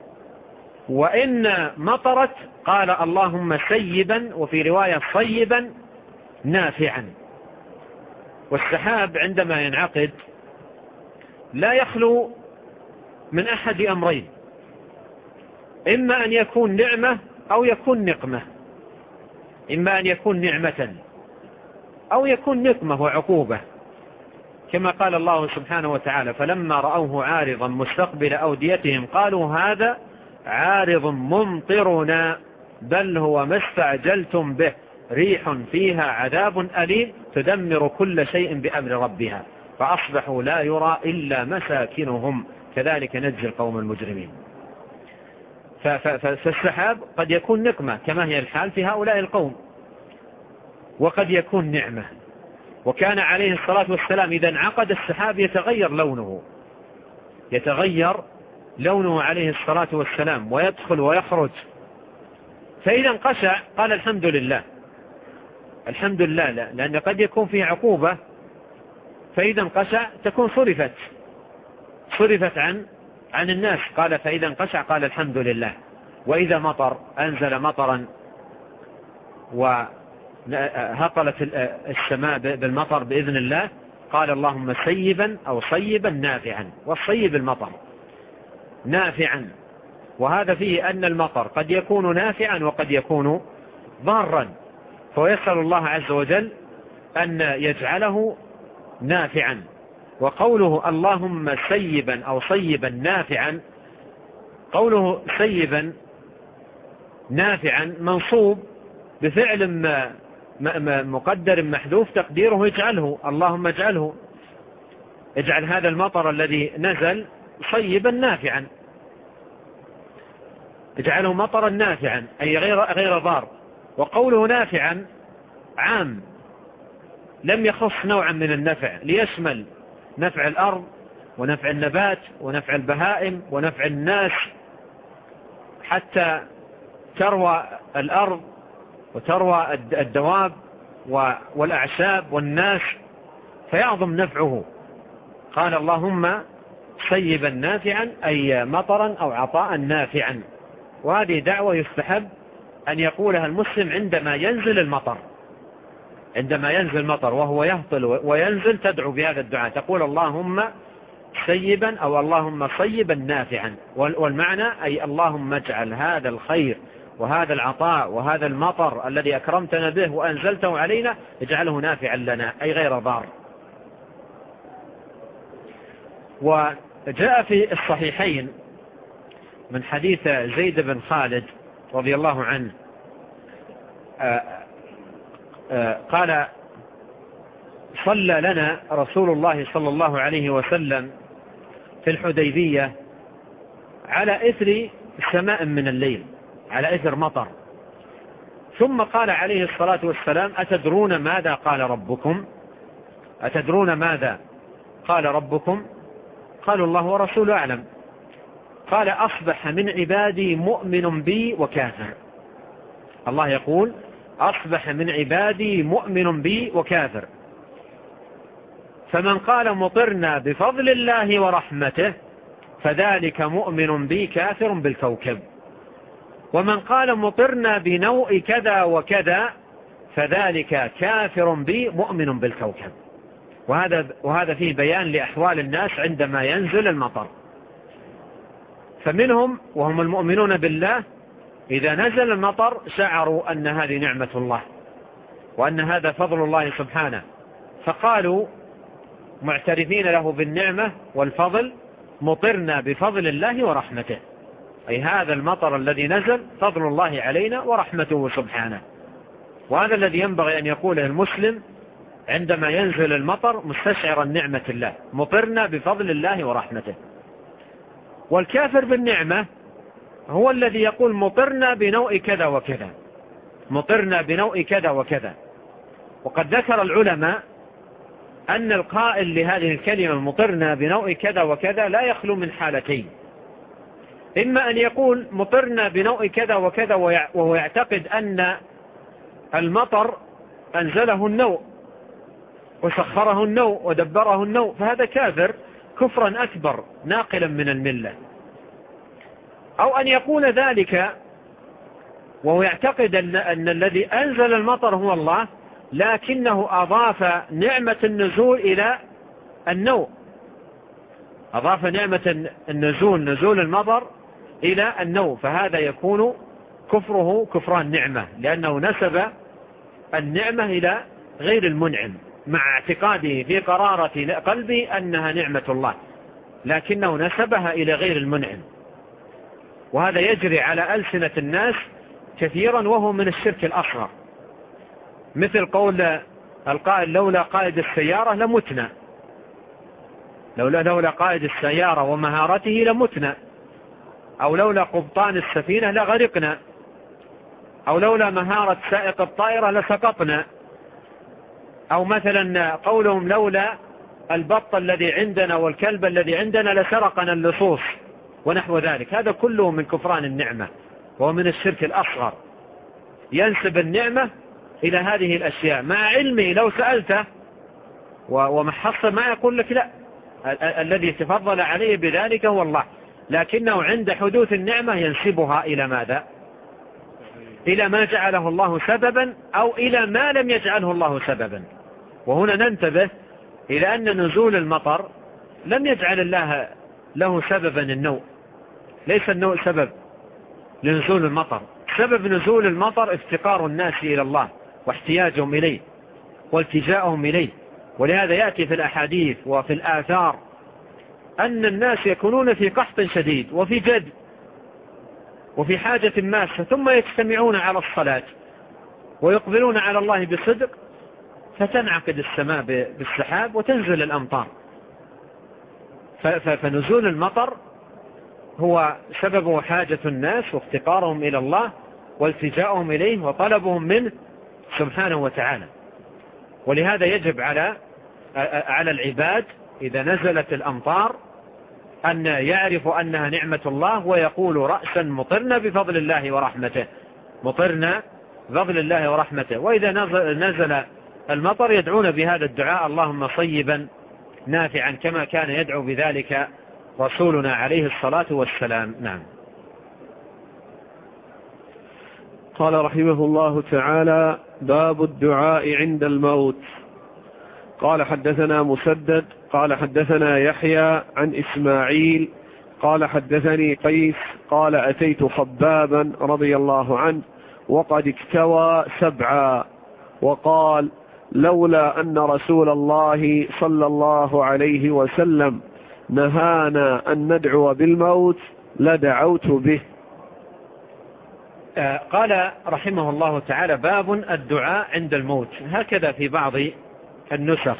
وإن مطرت قال: اللهم سيبا، وفي رواية صيبا نافعا. والسحاب عندما ينعقد لا يخلو من أحد أمرين: إما أن يكون نعمة أو يكون نقمة إما أن يكون نعمة أو يكون نقمة وعقوبة، كما قال الله سبحانه وتعالى: فلما رأوه عارضا مستقبل أوديتهم قالوا هذا عارض ممطرنا بل هو ما استعجلتم به ريح فيها عذاب أليم تدمر كل شيء بأمر ربها فأصبحوا لا يرى إلا مساكنهم كذلك نجزي القوم المجرمين. فالسحاب قد يكون نقمة كما هي الحال في هؤلاء القوم، وقد يكون نعمة. وكان عليه الصلاة والسلام إذا انعقد السحاب يتغير لونه يتغير لونه عليه الصلاة والسلام ويدخل ويخرج. فإذا انقشع قال: الحمد لله الحمد لله لا لأن قد يكون فيه عقوبة، فإذا انقشع تكون صرفت صرفت عن عن الناس. قال: فإذا انقشع قال: الحمد لله. وإذا مطر أنزل مطرا وهطلت السماء بالمطر بإذن الله قال اللهم سيبا أو صيبا نافعا، والصيب المطر نافعا، وهذا فيه أن المطر قد يكون نافعا وقد يكون ضارا، فيسأل الله عز وجل أن يجعله نافعا. وقوله اللهم سيبا أو صيبا نافعا، قوله سيبا نافعا منصوب بفعل ما مقدر محذوف تقديره اجعله، اللهم اجعله، اجعل هذا المطر الذي نزل صيبا نافعا، اجعله مطرا نافعا أي غير غير ضار. وقوله نافعا عام لم يخص نوعا من النفع، ليشمل نفع الأرض ونفع النبات ونفع البهائم ونفع الناس، حتى تروى الأرض وتروى الدواب والأعشاب والناس فيعظم نفعه. قال اللهم سيبا نافعا أي مطرا أو عطاء نافعا. وهذه دعوة يستحب أن يقولها المسلم عندما ينزل المطر، عندما ينزل المطر وهو يهطل وينزل تدعو بهذا الدعاء، تقول اللهم سيبا أو اللهم صيبا نافعا، والمعنى أي اللهم اجعل هذا الخير وهذا العطاء وهذا المطر الذي أكرمتنا به وأنزلته علينا اجعله نافعا لنا أي غير ضار. وجاء في الصحيحين من حديث زيد بن خالد رضي الله عنه آآ آآ قال صلى لنا رسول الله صلى الله عليه وسلم في الحديبية على إثر سماء من الليل، على إثر مطر، ثم قال عليه الصلاة والسلام أتدرون ماذا قال ربكم؟ أتدرون ماذا قال ربكم؟ قالوا الله ورسوله أعلم. قال أصبح من عبادي مؤمن بي وكافر. الله يقول أصبح من عبادي مؤمن بي وكافر، فمن قال مطرنا بفضل الله ورحمته فذلك مؤمن بي كافر بالكوكب، ومن قال مطرنا بنوء كذا وكذا فذلك كافر بي مؤمن بالكوكب. وهذا, وهذا فيه بيان لأحوال الناس عندما ينزل المطر. فمنهم وهم المؤمنون بالله إذا نزل المطر شعروا أن هذه نعمة الله وأن هذا فضل الله سبحانه، فقالوا معترفين له بالنعمة والفضل مطرنا بفضل الله ورحمته، أي هذا المطر الذي نزل فضل الله علينا ورحمته سبحانه. وهذا الذي ينبغي أن يقوله المسلم عندما ينزل المطر مستشعرا نعمة الله، مطرنا بفضل الله ورحمته. والكافر بالنعمة هو الذي يقول مطرنا بنوء كذا وكذا، مطرنا بنوء كذا وكذا. وقد ذكر العلماء أن القائل لهذه الكلمة مطرنا بنوء كذا وكذا لا يخلو من حالتين: إما أن يقول مطرنا بنوء كذا وكذا وهو يعتقد أن المطر أنزله النوء وسخره النوء ودبره النوء، فهذا كافر كفرا أكبر ناقلا من الملة. أو أن يقول ذلك وهو يعتقد أن, أن الذي أنزل المطر هو الله، لكنه أضاف نعمة النزول إلى النوء، أضاف نعمة النزول نزول المطر إلى النوء، فهذا يكون كفره كفران نعمة، لأنه نسب النعمة إلى غير المنعم مع اعتقاده في قرارة قلبه أنها نعمة الله، لكنه نسبها إلى غير المنعم. وهذا يجري على ألسنة الناس كثيرا وهو من الشرك الأصغر، مثل قول القائل لولا قائد السيارة لمتنا، لولا, لولا قائد السيارة ومهارته لمتنا، أو لولا قبطان السفينة لغرقنا، أو لولا مهارة سائق الطائرة لسقطنا، أو مثلا قولهم لولا البط الذي عندنا والكلب الذي عندنا لسرقنا اللصوص ونحو ذلك. هذا كله من كفران النعمة ومن الشرك الأصغر، ينسب النعمة إلى هذه الأشياء مع علمه لو سألته ومحص ما يقول لك لا، الذي تفضل عليه بذلك هو الله، لكنه عند حدوث النعمة ينسبها إلى ماذا؟ إلى ما جعله الله سببا أو إلى ما لم يجعله الله سببا. وهنا ننتبه إلى أن نزول المطر لم يجعل الله له سببا النوء، ليس النوء سبب لنزول المطر. سبب نزول المطر افتقار الناس إلى الله واحتياجهم إليه والتجاءهم إليه. ولهذا يأتي في الأحاديث وفي الآثار أن الناس يكونون في قحط شديد وفي جد وفي حاجة ماسة، ثم يجتمعون على الصلاة ويقبلون على الله بصدق، فتنعقد السماء بالسحاب وتنزل الأمطار. فنزول المطر هو سببه حاجة الناس وافتقارهم إلى الله والتجاءهم إليه وطلبهم منه سبحانه وتعالى. ولهذا يجب على على العباد إذا نزلت الأمطار أن يعرفوا أنها نعمة الله ويقول رأسا مطرنا بفضل الله ورحمته، مطرنا بفضل الله ورحمته. وإذا نزل المطر يدعون بهذا الدعاء: اللهم صيبا نافعا، كما كان يدعو بذلك رسولنا عليه الصلاة والسلام. نعم. قال رحمه الله تعالى: باب الدعاء عند الموت. قال حدثنا مسدد قال حدثنا يحيى عن إسماعيل قال حدثني قيس قال أتيت خبابا رضي الله عنه وقد اكتوى سبعا، وقال: لولا أن رسول الله صلى الله عليه وسلم نهانا أن ندعو بالموت لدعوت به. قال رحمه الله تعالى: باب الدعاء عند الموت. هكذا في بعض النسخ،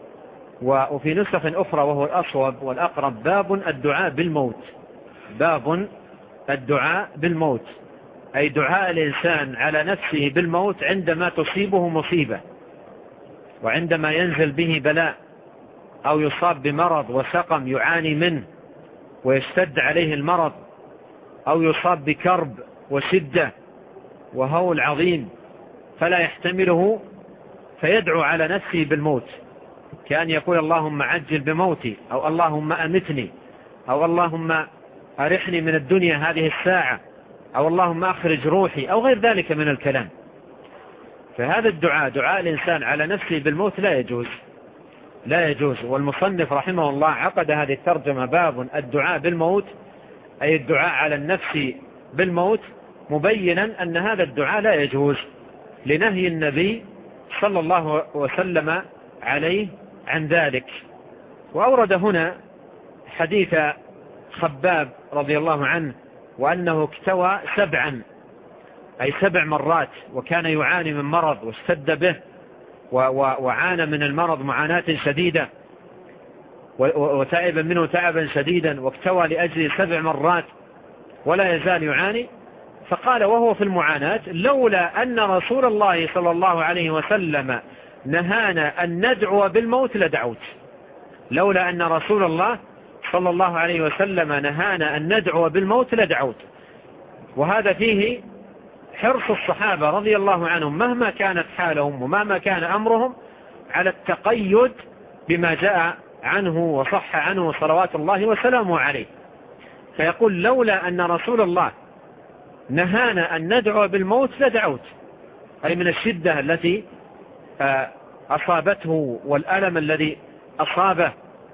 وفي نسخ أخرى وهو الأصوب والأقرب: باب الدعاء بالموت. باب الدعاء بالموت، أي دعاء الإنسان على نفسه بالموت عندما تصيبه مصيبة، وعندما ينزل به بلاء، أو يصاب بمرض وسقم يعاني منه ويشتد عليه المرض، أو يصاب بكرب وشدة وهول عظيم فلا يحتمله، فيدعو على نفسه بالموت، كأن يقول: اللهم عجل بموتي، أو اللهم أمتني، أو اللهم أرحني من الدنيا هذه الساعة، أو اللهم أخرج روحي، أو غير ذلك من الكلام. فهذا الدعاء، دعاء الإنسان على نفسه بالموت، لا يجوز لا يجوز. والمصنف رحمه الله عقد هذه الترجمة: باب الدعاء بالموت، أي الدعاء على النفس بالموت، مبينا أن هذا الدعاء لا يجوز لنهي النبي صلى الله وسلم عليه عن ذلك. وأورد هنا حديث خباب رضي الله عنه وأنه اكتوى سبعا، أي سبع مرات، وكان يعاني من مرض واشتد به وعانى من المرض معاناة شديدة وتائبا منه تعبا شديدا، واكتوى لأجل سبع مرات ولا يزال يعاني. فقال وهو في المعاناة: لولا أن رسول الله صلى الله عليه وسلم نهانا أن ندعو بالموت لدعوت. لولا أن رسول الله صلى الله عليه وسلم نهانا أن ندعو بالموت لدعوت. وهذا فيه حرص الصحابة رضي الله عنهم مهما كانت حالهم ومهما كان أمرهم على التقيد بما جاء عنه وصح عنه صلوات الله وسلامه عليه. فيقول: لولا أن رسول الله نهانا أن ندعو بالموت لدعوت، أي من الشدة التي أصابته والألم الذي أصابه.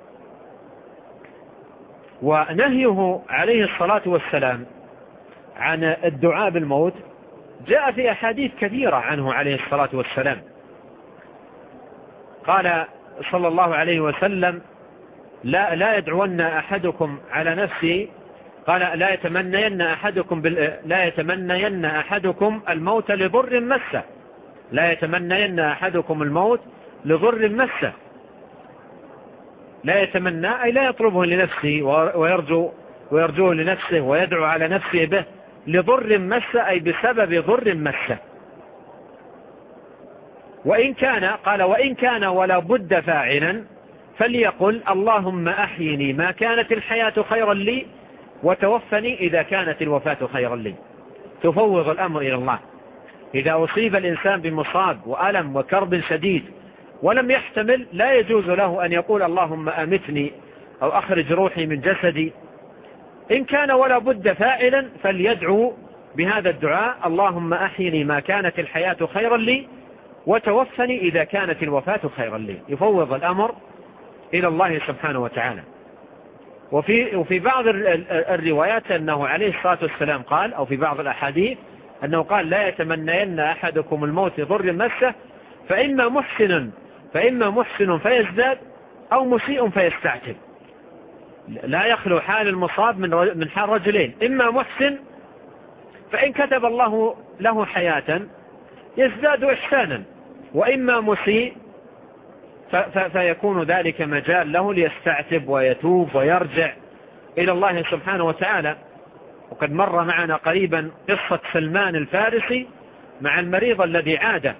ونهيه عليه الصلاة والسلام عن الدعاء بالموت جاء في أحاديث كثيرة عنه عليه الصلاة والسلام. قال صلى الله عليه وسلم: لا, لا يدعون أحدكم على نفسه، قال: لا يتمنين أحدكم بال... لا يتمنين أحدكم الموت لضر مسه، لا يتمنين أحدكم الموت لضر مسه. لا يتمنى أي لا يطلبه لنفسه ويرجو ويرجوه لنفسه ويدعو على نفسه به، لضر مسه أي بسبب ضر مسه. وإن كان قال وإن كان ولا بد فاعلا فليقل: اللهم أحيني ما كانت الحياة خيرا لي، وتوفني إذا كانت الوفاة خيرا لي. تفوض الأمر إلى الله. إذا أصيب الإنسان بمصاب وألم وكرب شديد ولم يحتمل، لا يجوز له أن يقول: اللهم أمتني أو أخرج روحي من جسدي. إن كان ولا بد فاعلا فليدعو بهذا الدعاء: اللهم أحيني ما كانت الحياة خيرا لي، وتوفني إذا كانت الوفاة خيرا لي. يفوض الأمر إلى الله سبحانه وتعالى. وفي, وفي بعض الروايات أنه عليه الصلاة والسلام قال، أو في بعض الأحاديث أنه قال: لا يتمنين أحدكم الموت ضر مسه، فإما محسن فإما محسن فيزداد، أو مسيء فيستعجل. لا يخلو حال المصاب من حال رجلين: إما محسن فإن كتب الله له حياة يزداد إحسانا، وإما مسيء فيكون ذلك مجال له ليستعتب ويتوب ويرجع إلى الله سبحانه وتعالى. وقد مر معنا قريبا قصة سلمان الفارسي مع المريض الذي عاد.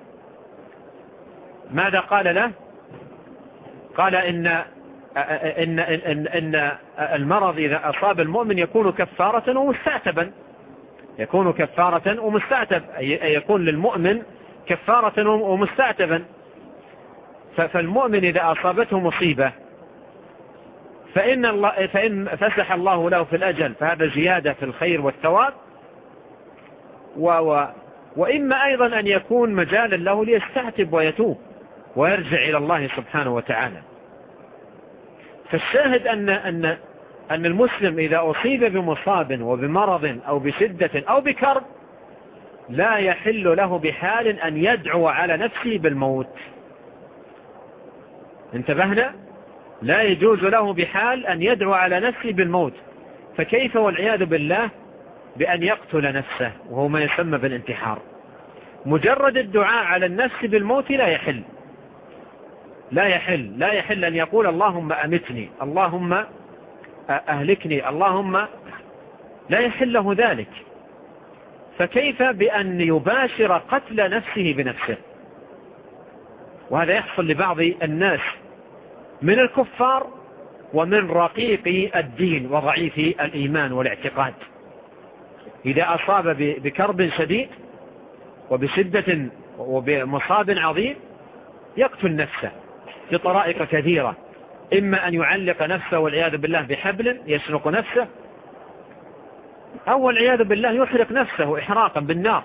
ماذا قال له؟ قال إن, إن, إن, إن المرض إذا أصاب المؤمن يكون كفارة ومستعتبا، يكون كفارة ومستعتب، أي يكون للمؤمن كفارة ومستعتبا. فالمؤمن إذا أصابته مصيبة فإن, الله فإن فسح الله له في الأجل فهذا زيادة في الخير والثواب، و و وإما أيضا أن يكون مجالا له ليستعتب ويتوب ويرجع إلى الله سبحانه وتعالى. فالشاهد أن, أن, أن المسلم إذا أصيب بمصاب وبمرض أو بشدة أو بكرب لا يحل له بحال أن يدعو على نفسه بالموت. انتبهنا؟ لا يجوز له بحال أن يدعو على نفسه بالموت، فكيف والعياذ بالله بأن يقتل نفسه وهو ما يسمى بالانتحار. مجرد الدعاء على النفس بالموت لا يحل، لا يحل لا يحل أن يقول: اللهم أمتني، اللهم أهلكني، اللهم، لا يحل له ذلك. فكيف بأن يباشر قتل نفسه بنفسه؟ وهذا يحصل لبعض الناس من الكفار ومن رقيق الدين وضعيف الإيمان والاعتقاد. إذا أصاب بكرب شديد وبشدة وبمصاب عظيم يقتل نفسه بطرائق كثيرة: إما أن يعلق نفسه والعياذ بالله بحبل يشنق نفسه، أو والعياذ بالله يحرق نفسه إحراقا بالنار،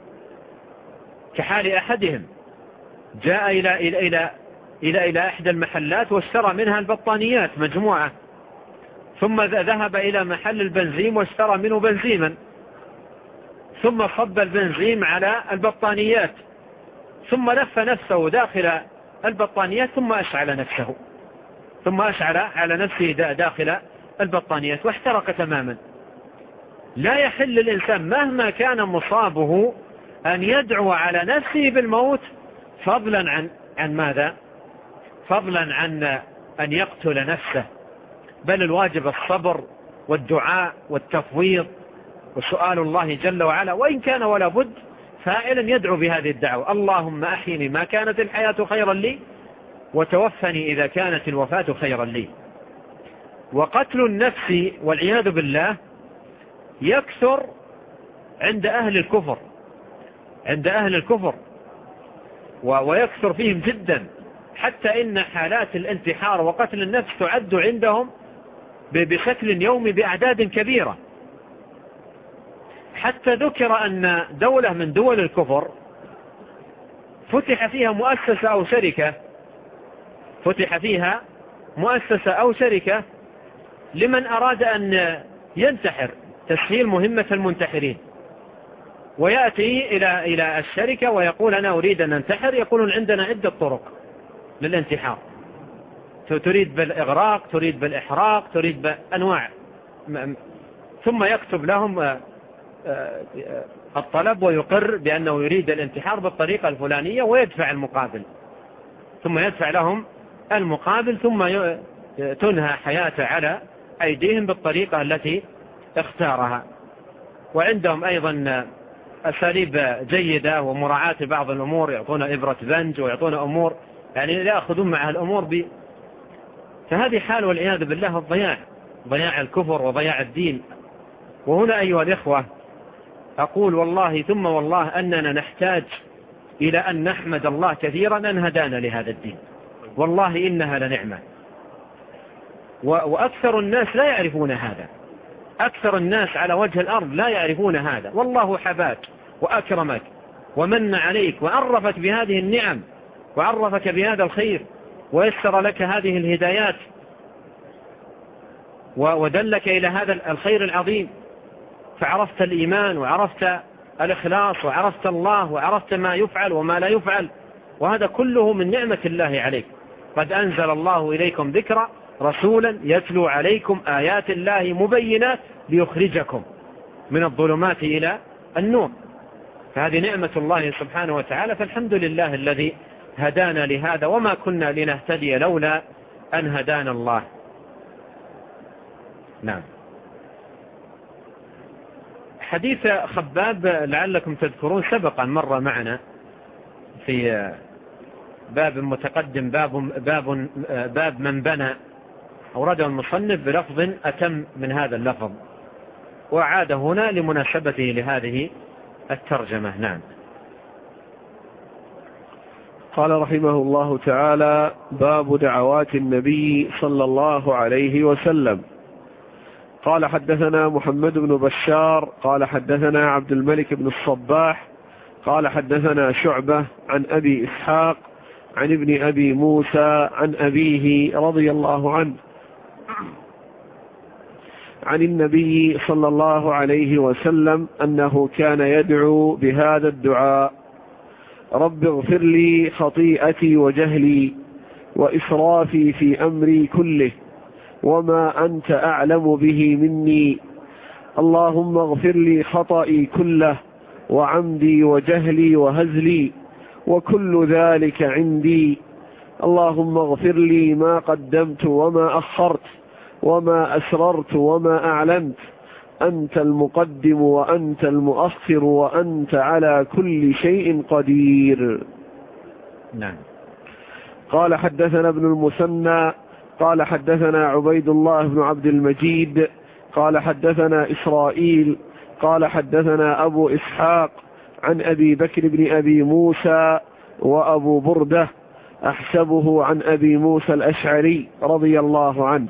كحال أحدهم جاء إلى إلى إلى إلى إلى إحدى المحلات واشترى منها البطانيات مجموعة، ثم ذهب إلى محل البنزين واشترى منه بنزيما، ثم صب البنزين على البطانيات، ثم لف نفسه داخل البطانيات، ثم أشعل نفسه ثم أشعل على نفسه داخل البطانيات واحترق تماما. لا يحل للإنسان مهما كان مصابه أن يدعو على نفسه بالموت، فضلا عن عن ماذا؟ فضلا عن أن يقتل نفسه. بل الواجب الصبر والدعاء والتفويض وسؤال الله جل وعلا، وإن كان ولا بد فاعلا يدعو بهذه الدعوة: اللهم أحيني ما كانت الحياة خيرا لي، وتوفني إذا كانت الوفاة خيرا لي. وقتل النفس والعياذ بالله يكثر عند أهل الكفر عند أهل الكفر ويكثر فيهم جدا، حتى إن حالات الانتحار وقتل النفس تعد عندهم بشكل يومي بأعداد كبيرة. حتى ذكر أن دولة من دول الكفر فتح فيها مؤسسة أو شركة فتح فيها مؤسسة أو شركة لمن أراد أن ينتحر، تسهيل مهمة المنتحرين، ويأتي إلى إلى الشركة ويقول: أنا أريد أن أنتحر. يقولون: عندنا عدة طرق للانتحار، تريد بالإغراق، تريد بالإحراق، تريد بأنواع، ثم يكتب لهم الطلب ويقر بأنه يريد الانتحار بالطريقة الفلانية ويدفع المقابل، ثم يدفع لهم المقابل، ثم تنهى حياته على أيديهم بالطريقة التي اختارها. وعندهم أيضا أساليب جيدة ومراعاة بعض الأمور، يعطون إبرة بنج ويعطون أمور يعني لا يأخذون معها الأمور ب... فهذه حال والعياذ بالله الضياع، ضياع الكفر وضياع الدين. وهنا أيها الإخوة أقول والله ثم والله أننا نحتاج إلى أن نحمد الله كثيرا أن هدانا لهذا الدين، والله إنها لنعمة. وأكثر الناس لا يعرفون هذا، أكثر الناس على وجه الأرض لا يعرفون هذا. والله حباك وأكرمك ومن عليك وعرفك بهذه النعم وعرفك بهذا الخير، ويسر لك هذه الهدايات ودلك إلى هذا الخير العظيم، فعرفت الإيمان وعرفت الإخلاص وعرفت الله وعرفت ما يفعل وما لا يفعل، وهذا كله من نعمة الله عليك. قد أنزل الله إليكم ذكرا رسولا يتلو عليكم آيات الله مبينات ليخرجكم من الظلمات إلى النور، فهذه نعمة الله سبحانه وتعالى. فالحمد لله الذي هدانا لهذا، وما كنا لنهتدي لولا أن هدانا الله. نعم. حديث خباب لعلكم تذكرون سبقا مر معنا في باب متقدم، باب, باب, باب من بنى، أورده المصنف بلفظ أتم من هذا اللفظ، وعاد هنا لمناسبته لهذه الترجمة. نعم. قال رحمه الله تعالى: باب دعوات النبي صلى الله عليه وسلم. قال: حدثنا محمد بن بشار قال حدثنا عبد الملك بن الصباح قال حدثنا شعبة عن أبي إسحاق عن ابن أبي موسى عن أبيه رضي الله عنه عن النبي صلى الله عليه وسلم أنه كان يدعو بهذا الدعاء: رب اغفر لي خطيئتي وجهلي وإسرافي في أمري كله وما أنت أعلم به مني، اللهم اغفر لي خطئي كله وعمدي وجهلي وهزلي وكل ذلك عندي، اللهم اغفر لي ما قدمت وما أخرت وما أسررت وما أعلنت، أنت المقدم وأنت المؤخر وأنت على كل شيء قدير. نعم. قال: حدثنا ابن المثنى قال حدثنا عبيد الله بن عبد المجيد قال حدثنا إسرائيل قال حدثنا أبو إسحاق عن أبي بكر بن أبي موسى وأبو بردة أحسبه عن أبي موسى الأشعري رضي الله عنه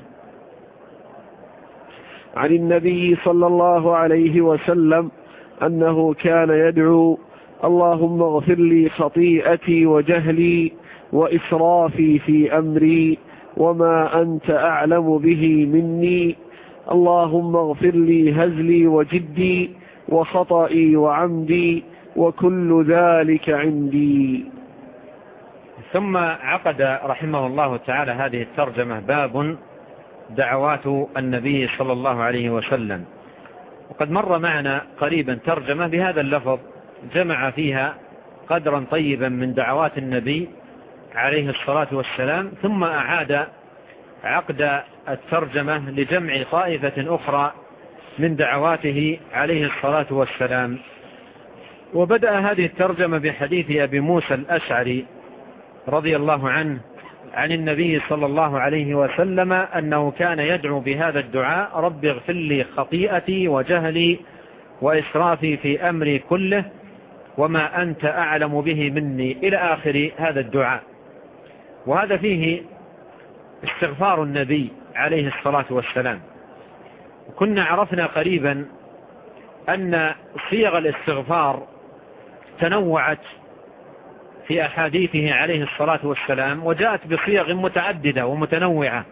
عن النبي صلى الله عليه وسلم أنه كان يدعو: اللهم اغفر لي خطيئتي وجهلي وإسرافي في أمري وما أنت أعلم به مني، اللهم اغفر لي هزلي وجدي وخطئي وعمدي وكل ذلك عندي. ثم عقد رحمه الله تعالى هذه الترجمة: باب دعوات النبي صلى الله عليه وسلم. وقد مر معنا قريبا ترجمة بهذا اللفظ جمع فيها قدرا طيبا من دعوات النبي عليه الصلاة والسلام، ثم أعاد عقد الترجمة لجمع طائفة أخرى من دعواته عليه الصلاة والسلام. وبدأ هذه الترجمة بحديث أبي موسى الأشعري رضي الله عنه عن النبي صلى الله عليه وسلم أنه كان يدعو بهذا الدعاء: رب اغفر لي خطيئتي وجهلي وإسرافي في أمري كله وما أنت أعلم به مني، إلى آخر هذا الدعاء. وهذا فيه استغفار النبي عليه الصلاة والسلام. وكنا عرفنا قريبا أن صيغ الاستغفار تنوعت في أحاديثه عليه الصلاة والسلام، وجاءت بصيغ متعددة ومتنوعة،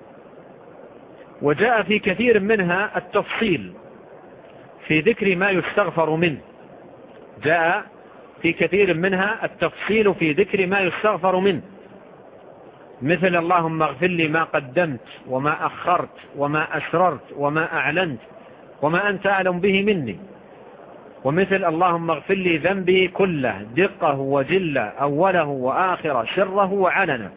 وجاء في كثير منها التفصيل في ذكر ما يستغفر منه، جاء في كثير منها التفصيل في ذكر ما يستغفر منه، مثل اللهم اغفر لي ما قدمت وما أخرت وما أسررت وما أعلنت وما أنت أعلم به مني، ومثل اللهم اغفر لي ذنبي كله دقه وجله أوله وآخره سره وعلنه.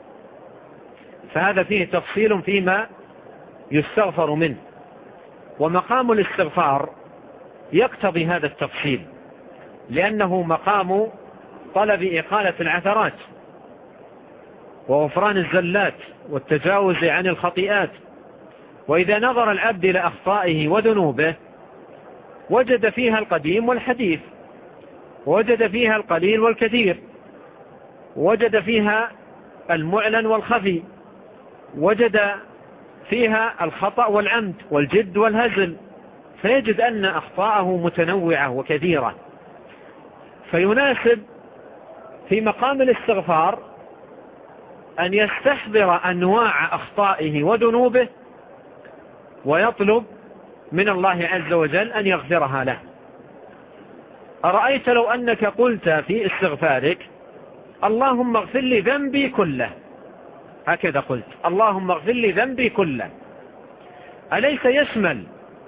فهذا فيه تفصيل فيما يستغفر منه، ومقام الاستغفار يقتضي هذا التفصيل، لأنه مقام طلب إقالة العثرات وغفران الزلات والتجاوز عن الخطيئات. وإذا نظر العبد إلى أخطائه وذنوبه وجد فيها القديم والحديث، وجد فيها القليل والكثير، وجد فيها المعلن والخفي، وجد فيها الخطأ والعمد والجد والهزل، فيجد أن أخطاءه متنوعة وكثيرة. فيناسب في مقام الاستغفار أن يستحضر أنواع أخطائه وذنوبه ويطلب من الله عز وجل أن يغفرها له. أرأيت لو أنك قلت في استغفارك اللهم اغفر لي ذنبي كله، هكذا قلت اللهم اغفر لي ذنبي كله، أليس يشمل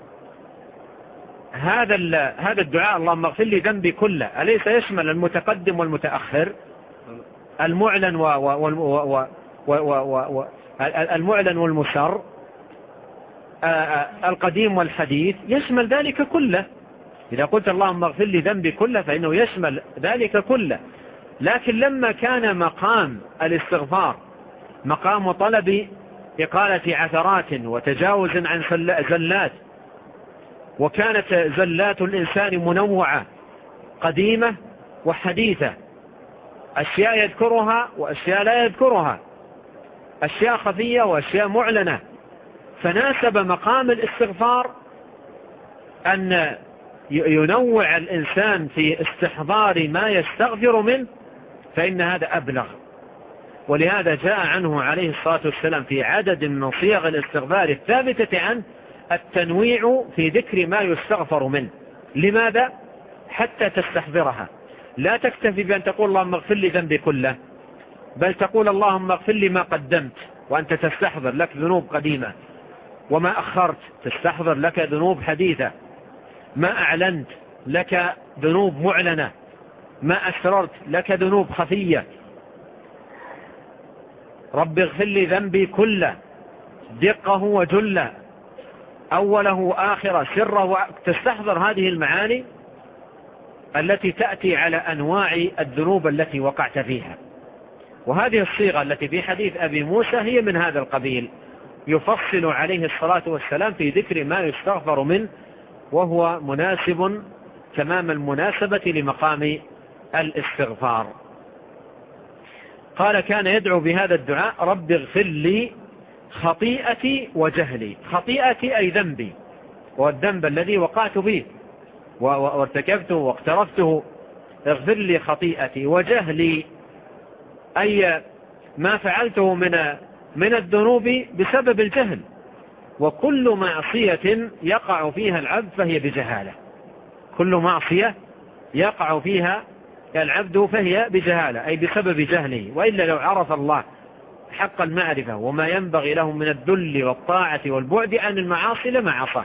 هذا هذا الدعاء اللهم اغفر لي ذنبي كله أليس يشمل المتقدم والمتأخر، المعلن و و و و و و المعلن والمسر، القديم والحديث، يشمل ذلك كله. إذا قلت اللهم اغفر لي ذنبي كله فإنه يشمل ذلك كله. لكن لما كان مقام الاستغفار مقام طلب إقالة عثرات وتجاوز عن زلات، وكانت زلات الإنسان منوعة قديمة وحديثة، أشياء يذكرها وأشياء لا يذكرها، أشياء خفية وأشياء معلنة، فناسب مقام الاستغفار أن ينوع الإنسان في استحضار ما يستغفر منه، فإن هذا أبلغ. ولهذا جاء عنه عليه الصلاة والسلام في عدد من صيغ الاستغفار الثابتة عنه التنويع في ذكر ما يستغفر منه. لماذا؟ حتى تستحضرها، لا تكتفي بأن تقول اللهم اغفر لي ذنبي كله، بل تقول اللهم اغفر لي ما قدمت وأنت تستحضر لك ذنوب قديمة، وما أخرت تستحضر لك ذنوب حديثة، ما أعلنت لك ذنوب معلنة، ما أسررت لك ذنوب خفية. رب اغفر لي ذنبي كله دقه وجله أوله وآخره سره، تستحضر هذه المعاني التي تأتي على أنواع الذنوب التي وقعت فيها. وهذه الصيغة التي في حديث أبي موسى هي من هذا القبيل، يفصل عليه الصلاة والسلام في ذكر ما يستغفر منه، وهو مناسب تمام المناسبة لمقام الاستغفار. قال كان يدعو بهذا الدعاء رب اغفر لي خطيئتي وجهلي. خطيئتي أي ذنبي، والذنب الذي وقعت به وارتكبته واقترفته، اغفر لي خطيئتي. وجهلي أي ما فعلته من من الذنوب بسبب الجهل، وكل معصية يقع فيها العبد فهي بجهالة، كل معصية يقع فيها العبد فهي بجهالة أي بسبب جهله، وإلا لو عرف الله حق المعرفة وما ينبغي له من الذل والطاعة والبعد عن المعاصي لما عصى.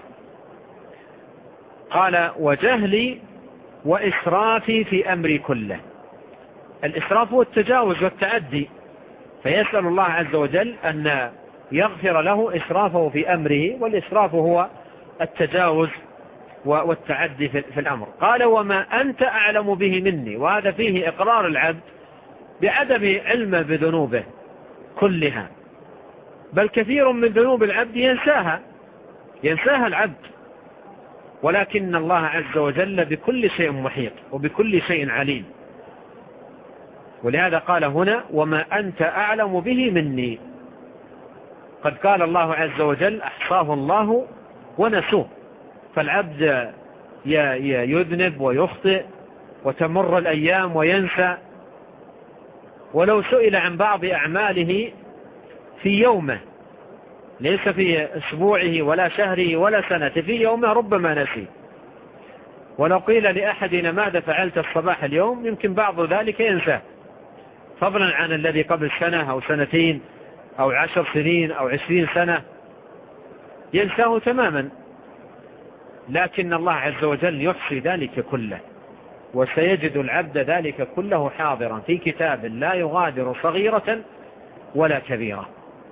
قال وجهلي وإسرافي في أمري كله. الإسراف هو التجاوز والتعدي، فيسأل الله عز وجل أن يغفر له إسرافه في أمره، والإسراف هو التجاوز والتعدي في الأمر. قال وما أنت أعلم به مني، وهذا فيه إقرار العبد بعدم علم بذنوبه كلها، بل كثير من ذنوب العبد ينساها ينساها العبد، ولكن الله عز وجل بكل شيء محيط وبكل شيء عليم. ولهذا قال هنا وما أنت أعلم به مني. قد قال الله عز وجل أحصاه الله ونسوه، فالعبد يذنب ويخطئ وتمر الأيام وينسى، ولو سئل عن بعض أعماله في يومه ليس في أسبوعه ولا شهره ولا سنة، في يومه ربما نسي. ولو قيل لأحدنا ماذا فعلت الصباح اليوم يمكن بعض ذلك ينسى، فضلا عن الذي قبل سنة أو سنتين أو عشر سنين أو عشرين سنة ينساه تماما. لكن الله عز وجل يحصي ذلك كله، وسيجد العبد ذلك كله حاضرا في كتاب لا يغادر صغيرة ولا كبيرة.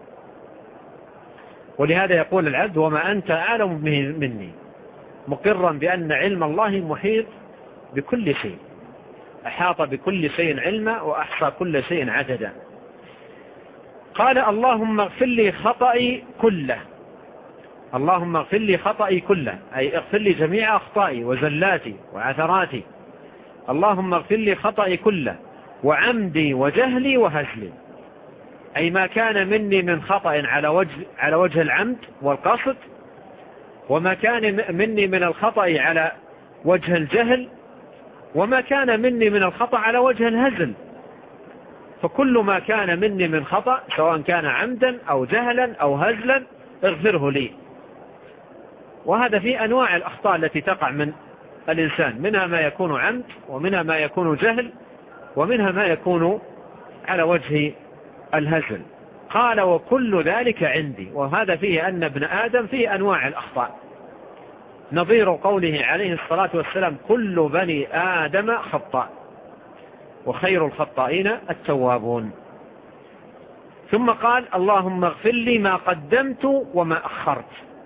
ولهذا يقول العبد وما أنت أعلم مني، مقرا بأن علم الله محيط بكل شيء، أحاط بكل شيء علما وأحصى كل شيء عددا. قال اللهم اغفر لي خطئي كله. اللهم اغفر لي خطئي كله أي اغفر لي جميع أخطائي وزلاتي وعثراتي. اللهم اغفر لي خطئي كله وعمدي وجهلي وهزلي، أي ما كان مني من خطأ على وجه, على وجه العمد والقصد، وما كان مني من الخطأ على وجه الجهل، وما كان مني من الخطأ على وجه الهزل. فكل ما كان مني من خطأ سواء كان عمدا أو جهلا أو هزلا اغفره لي. وهذا في أنواع الأخطاء التي تقع من الإنسان، منها ما يكون عمد، ومنها ما يكون جهل، ومنها ما يكون على وجه الهزل. قال وكل ذلك عندي. وهذا فيه أن ابن آدم فيه أنواع الأخطاء، نظير قوله عليه الصلاة والسلام كل بني آدم خطاء وخير الخطائين التوابون. ثم قال اللهم اغفر لي ما قدمت وما أخرت.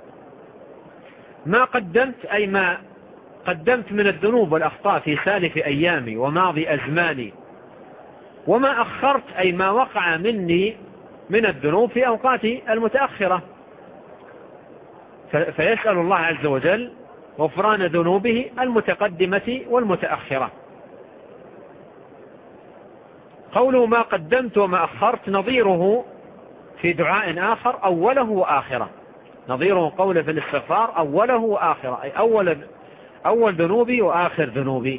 ما قدمت أي ما قدمت من الذنوب والأخطاء في سالف أيامي وماضي أزماني، وما أخرت أي ما وقع مني من الذنوب في أوقاتي المتأخرة. فيسأل الله عز وجل غفران ذنوبه المتقدمة والمتأخرة. قوله ما قدمت وما أخرت نظيره في دعاء آخر أوله وآخره، نظيره قوله في الاستغفار أوله وآخره، أي أول, أول ذنوبي وآخر ذنوبي.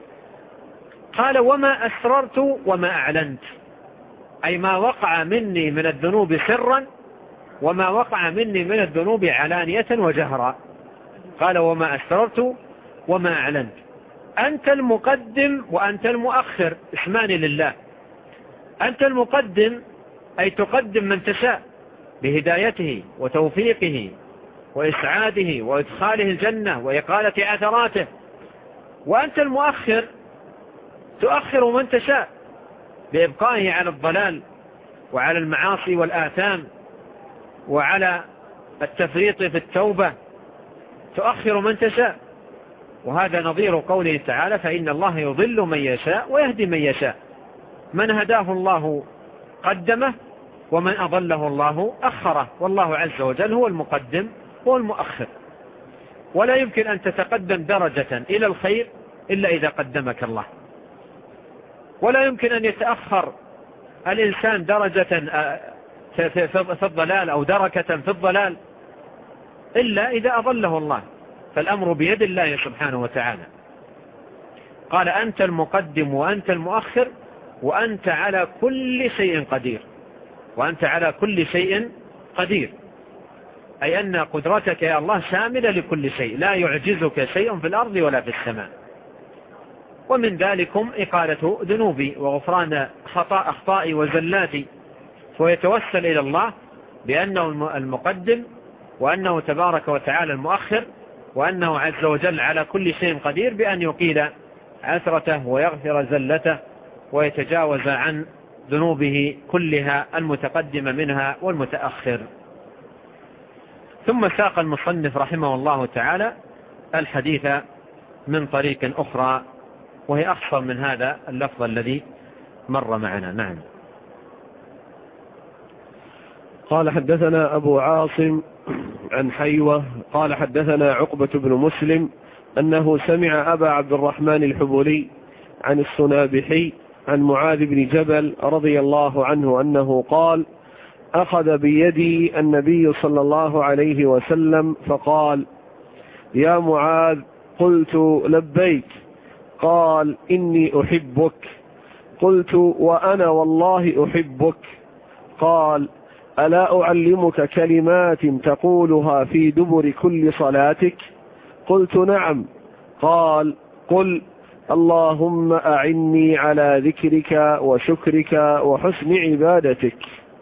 قال وما أسررت وما أعلنت، أي ما وقع مني من الذنوب سرا وما وقع مني من الذنوب علانية وجهرا. قال وما أسررت وما أعلنت. أنت المقدم وأنت المؤخر اسمان لله. أنت المقدم أي تقدم من تشاء بهدايته وتوفيقه وإسعاده وإدخاله الجنة وإقالة عثراته، وأنت المؤخر تؤخر من تشاء بإبقائه على الضلال وعلى المعاصي والآثام وعلى التفريط في التوبة، تؤخر من تشاء. وهذا نظير قوله تعالى فإن الله يضل من يشاء ويهدي من يشاء. من هداه الله قدمه ومن أضله الله أخره، والله عز وجل هو المقدم هو المؤخر. ولا يمكن أن تتقدم درجة إلى الخير إلا إذا قدمك الله، ولا يمكن أن يتأخر الإنسان درجة في الضلال أو دركة في الضلال إلا إذا أضله الله. فالأمر بيد الله سبحانه وتعالى. قال أنت المقدم وأنت المؤخر وأنت على كل شيء قدير. وأنت على كل شيء قدير أي أن قدرتك يا الله شاملة لكل شيء، لا يعجزك شيء في الأرض ولا في السماء. ومن ذلكم إقالة ذنوبي وغفران خطأ أخطائي وزلاتي. ويتوسل إلى الله بأنه المقدم وأنه تبارك وتعالى المؤخر وأنه عز وجل على كل شيء قدير، بأن يقيل عثرته ويغفر زلته ويتجاوز عن ذنوبه كلها المتقدمة منها والمتأخر. ثم ساق المصنف رحمه الله تعالى الحديث من طريق أخرى وهي أخصر من هذا اللفظ الذي مر معنا. نعم. قال حدثنا أبو عاصم عن حيوة قال حدثنا عقبة بن مسلم أنه سمع أبا عبد الرحمن الحبولي عن الصنابحي عن معاذ بن جبل رضي الله عنه أنه قال أخذ بيدي النبي صلى الله عليه وسلم فقال يا معاذ قلت لبيك قال إني أحبك قلت وأنا والله أحبك قال ألا أعلمك كلمات تقولها في دبر كل صلاتك قلت نعم قال قل اللهم أعني على ذكرك وشكرك وحسن عبادتك.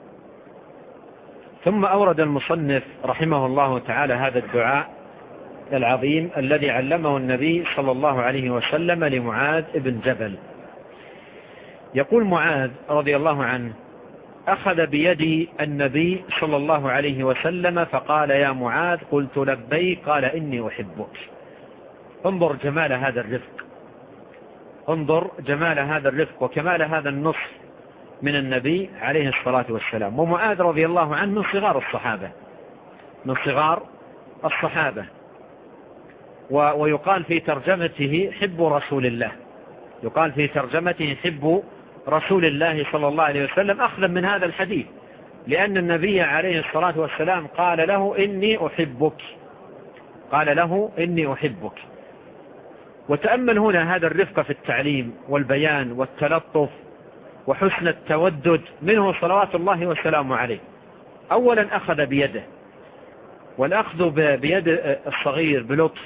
ثم أورد المصنف رحمه الله تعالى هذا الدعاء العظيم الذي علمه النبي صلى الله عليه وسلم لمعاذ بن جبل. يقول معاذ رضي الله عنه أخذ بيدي النبي صلى الله عليه وسلم فقال يا معاذ قلت لبيك قال إني أحبك. انظر جمال هذا الرفق، انظر جمال هذا الرفق وكمال هذا النصر من النبي عليه الصلاة والسلام. ومعاذ رضي الله عنه من صغار الصحابة من صغار الصحابة ويقال في ترجمته حب رسول الله، يقال في ترجمته حب رسول الله صلى الله عليه وسلم أخذا من هذا الحديث، لأن النبي عليه الصلاة والسلام قال له إني أحبك قال له إني أحبك. وتأمل هنا هذا الرفق في التعليم والبيان والتلطف وحسن التودد منه صلوات الله وسلامه عليه. أولا أخذ بيده، والأخذ بيد الصغير بلطف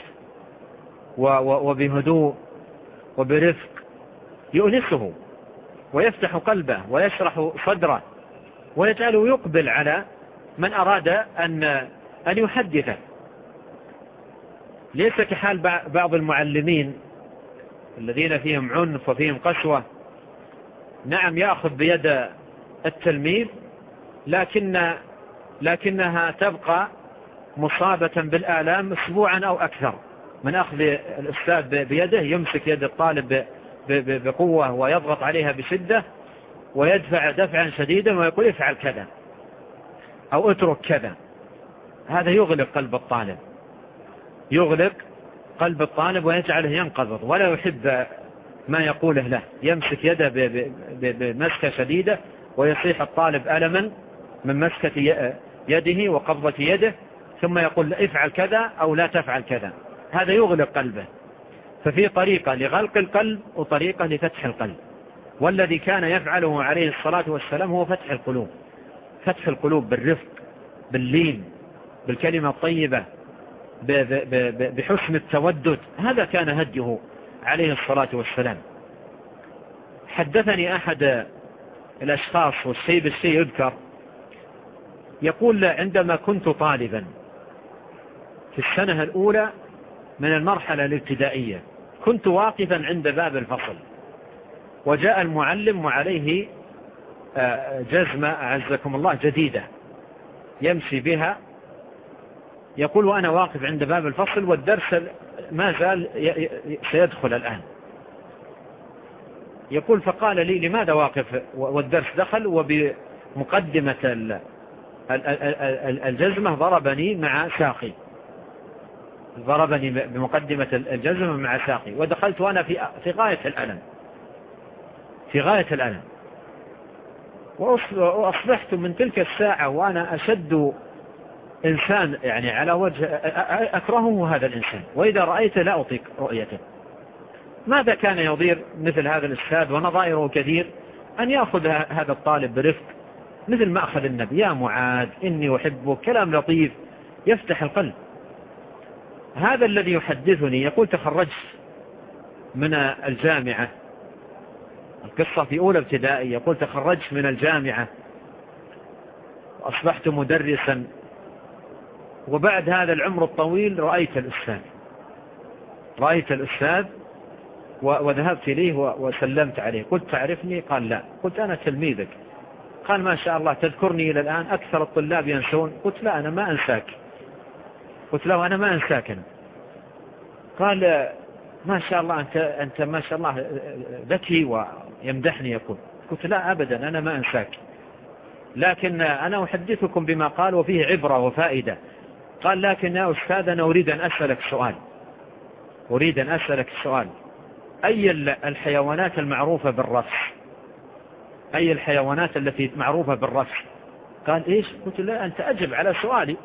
وبهدوء وبرفق يؤنسه ويفتح قلبه ويشرح صدره ويجعله يقبل على من أراد أن أن يحدثه. ليس كحال بعض المعلمين الذين فيهم عنف وفيهم قسوة. نعم يأخذ بيد التلميذ، لكن لكنها تبقى مصابة بالآلام أسبوعا أو أكثر من أخذ الأستاذ بيده، يمسك يد الطالب بقوة ويضغط عليها بشدة ويدفع دفعا شديدا ويقول افعل كذا أو اترك كذا. هذا يغلق قلب الطالب، يغلق قلب الطالب ويجعله ينقبض ولا يحب ما يقوله له. يمسك يده بمسكة شديدة ويصيح الطالب ألما من مسكة يده وقبضة يده، ثم يقول افعل كذا أو لا تفعل كذا. هذا يغلق قلبه. ففي طريقة لغلق القلب وطريقة لفتح القلب، والذي كان يفعله عليه الصلاة والسلام هو فتح القلوب. فتح القلوب بالرفق، باللين، بالكلمة الطيبة، بحسن التودد. هذا كان هديه عليه الصلاة والسلام. حدثني أحد الأشخاص والشيء بالشيء يذكر، يقول عندما كنت طالبا في السنة الأولى من المرحلة الابتدائية كنت واقفا عند باب الفصل، وجاء المعلم وعليه جزمة أعزكم الله جديدة يمشي بها، يقول وأنا واقف عند باب الفصل والدرس ما زال سيدخل الآن. يقول فقال لي لماذا واقف والدرس دخل؟ وبمقدمة الجزمة ضربني مع ساقي، ضربني بمقدمة الجزمة مع ساقي، ودخلت وأنا في في غاية الألم، في غاية الألم. وأصبحت من تلك الساعة وأنا أشد إنسان يعني على وجه أكرهه هذا الإنسان، وإذا رأيته لا أطيق رؤيته. ماذا كان يضير مثل هذا الأستاذ ونظائره كثير أن يأخذ هذا الطالب برفق مثل ما أخذ النبي. يا معاذ إني أحبك، كلام لطيف يفتح القلب. هذا الذي يحدثني يقول تخرجت من الجامعة، القصة في أولى ابتدائي، يقول تخرجت من الجامعة وأصبحت مدرسا، وبعد هذا العمر الطويل رأيت الأستاذ رأيت الأستاذ وذهبت إليه وسلمت عليه. قلت تعرفني؟ قال لا. قلت أنا تلميذك. قال ما شاء الله تذكرني إلى الآن، أكثر الطلاب ينسون. قلت لا أنا ما أنساك. قلت له أنا ما أنساك أنا. قال ما شاء الله أنت, أنت ما شاء الله ذكي، ويمدحني يقول. قلت لا أبدا أنا ما أنساك، لكن أنا أحدثكم بما قال وفيه عبرة وفائدة. قال لكن يا أستاذ أنا أريد أن أسألك سؤال أريد أن أسألك سؤال أي الحيوانات المعروفة بالرفس؟ أي الحيوانات التي معروفة بالرفس؟ قال إيش؟ قلت لا أنت أجب على سؤالي.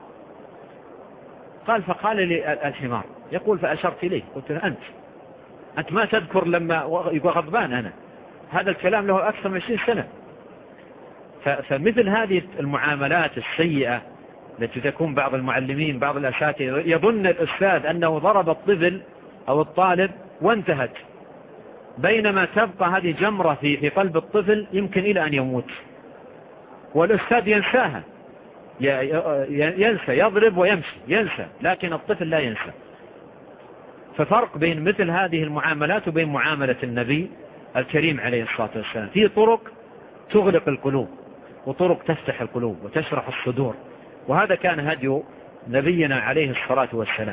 قال فقال لي الحمار. يقول فأشرت إليه. قلت له أنت أنت ما تذكر لما يبقى غضبان أنا؟ هذا الكلام له أكثر من عشرين سنة. فمثل هذه المعاملات السيئة التي تكون بعض المعلمين بعض الأساتذة يظن الأستاذ أنه ضرب الطفل أو الطالب وانتهت، بينما تبقى هذه جمرة في في قلب الطفل يمكن إلى أن يموت، والأستاذ ينساها، ينسى، يضرب ويمشي ينسى، لكن الطفل لا ينسى. ففرق بين مثل هذه المعاملات وبين معاملة النبي الكريم عليه الصلاة والسلام. في طرق تغلق القلوب وطرق تفتح القلوب وتشرح الصدور، وهذا كان هدي نبينا عليه الصلاة والسلام.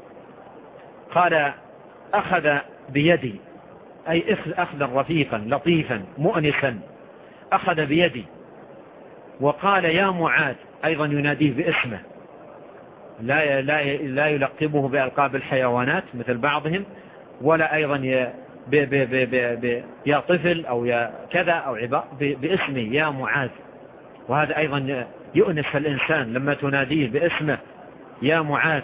قال أخذ بيدي، أي أخذا رفيقا لطيفا مؤنسا، أخذ بيدي وقال يا معاذ، أيضا يناديه باسمه، لا لا لا يلقبه بألقاب الحيوانات مثل بعضهم، ولا أيضا ي ب ب ب ب ب يا طفل أو يا كذا أو عباء، باسمي يا معاذ. وهذا أيضا يؤنس الإنسان لما تناديه باسمه يا معاذ.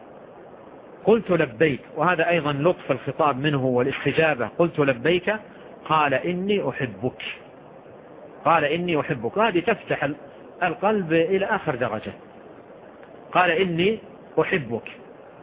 قلت لبيك، وهذا أيضا لطف الخطاب منه والاستجابة. قلت لبيك قال إني أحبك، قال إني أحبك، وهذه تفتح القلب إلى آخر درجة. قال إني أحبك،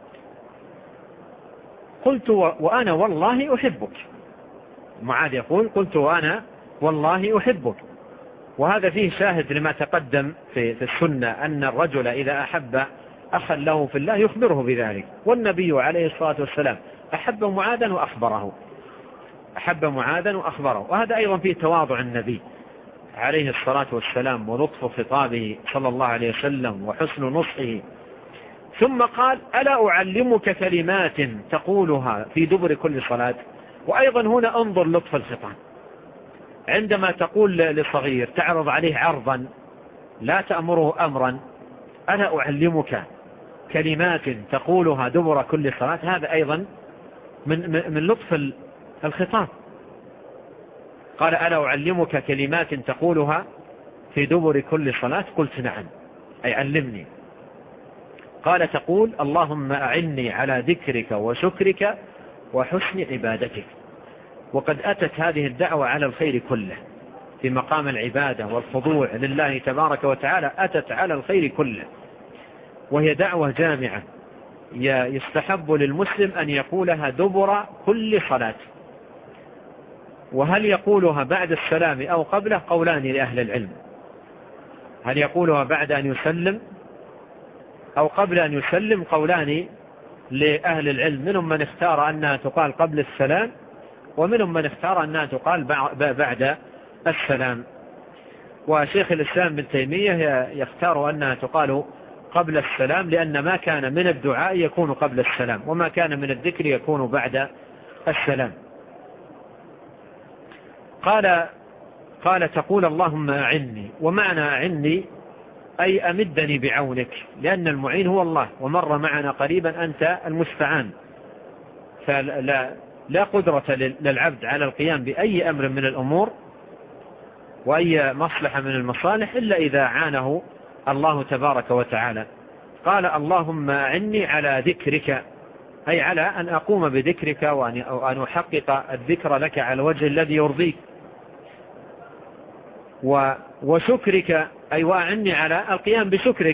قلت وأنا والله أحبك. معاذ يقول قلت وأنا والله أحبك. وهذا فيه شاهد لما تقدم في السنة أن الرجل إذا أحب أخا له في الله يخبره بذلك، والنبي عليه الصلاة والسلام أحب معاذا وأخبره، أحب معاذا وأخبره. وهذا أيضا فيه تواضع النبي عليه الصلاة والسلام ولطف خطابه صلى الله عليه وسلم وحسن نصحه. ثم قال ألا أعلمك كلمات تقولها في دبر كل صلاة. وأيضا هنا انظر لطف الخطاب، عندما تقول لصغير تعرض عليه عرضا لا تأمره أمرا، ألا أعلمك كلمات تقولها دبر كل صلاة، هذا أيضا من, من لطف الخطاب. قال ألا أعلمك كلمات تقولها في دبر كل صلاة، قلت نعم، أي علمني. قال تقول اللهم أعني على ذكرك وشكرك وحسن عبادتك. وقد أتت هذه الدعوة على الخير كله في مقام العبادة والخضوع لله تبارك وتعالى، أتت على الخير كله، وهي دعوة جامعة يستحب للمسلم أن يقولها دبر كل صلاة. وهل يقولها بعد السلام أو قبله؟ قولان لأهل العلم، هل يقولها بعد أن يسلم أو قبل أن يسلم؟ قولان لأهل العلم، منهم من اختار أنها تقال قبل السلام، ومنهم من اختار أنها تقال بعد السلام. وشيخ الإسلام ابن تيمية يختار أنها تقال قبل السلام، لأن ما كان من الدعاء يكون قبل السلام، وما كان من الذكر يكون بعد السلام. قال قال تقول اللهم أعني، ومعنى أعني أي أمدني بعونك، لأن المعين هو الله، ومر معنا قريبا أنت المستعان، فلا لا قدرة للعبد على القيام بأي أمر من الأمور وأي مصلحة من المصالح إلا إذا عانه الله تبارك وتعالى. قال اللهم أعني على ذكرك، أي على أن أقوم بذكرك وأن أحقق الذكر لك على الوجه الذي يرضيك، وشكرك أي وأعني على القيام بشكرك.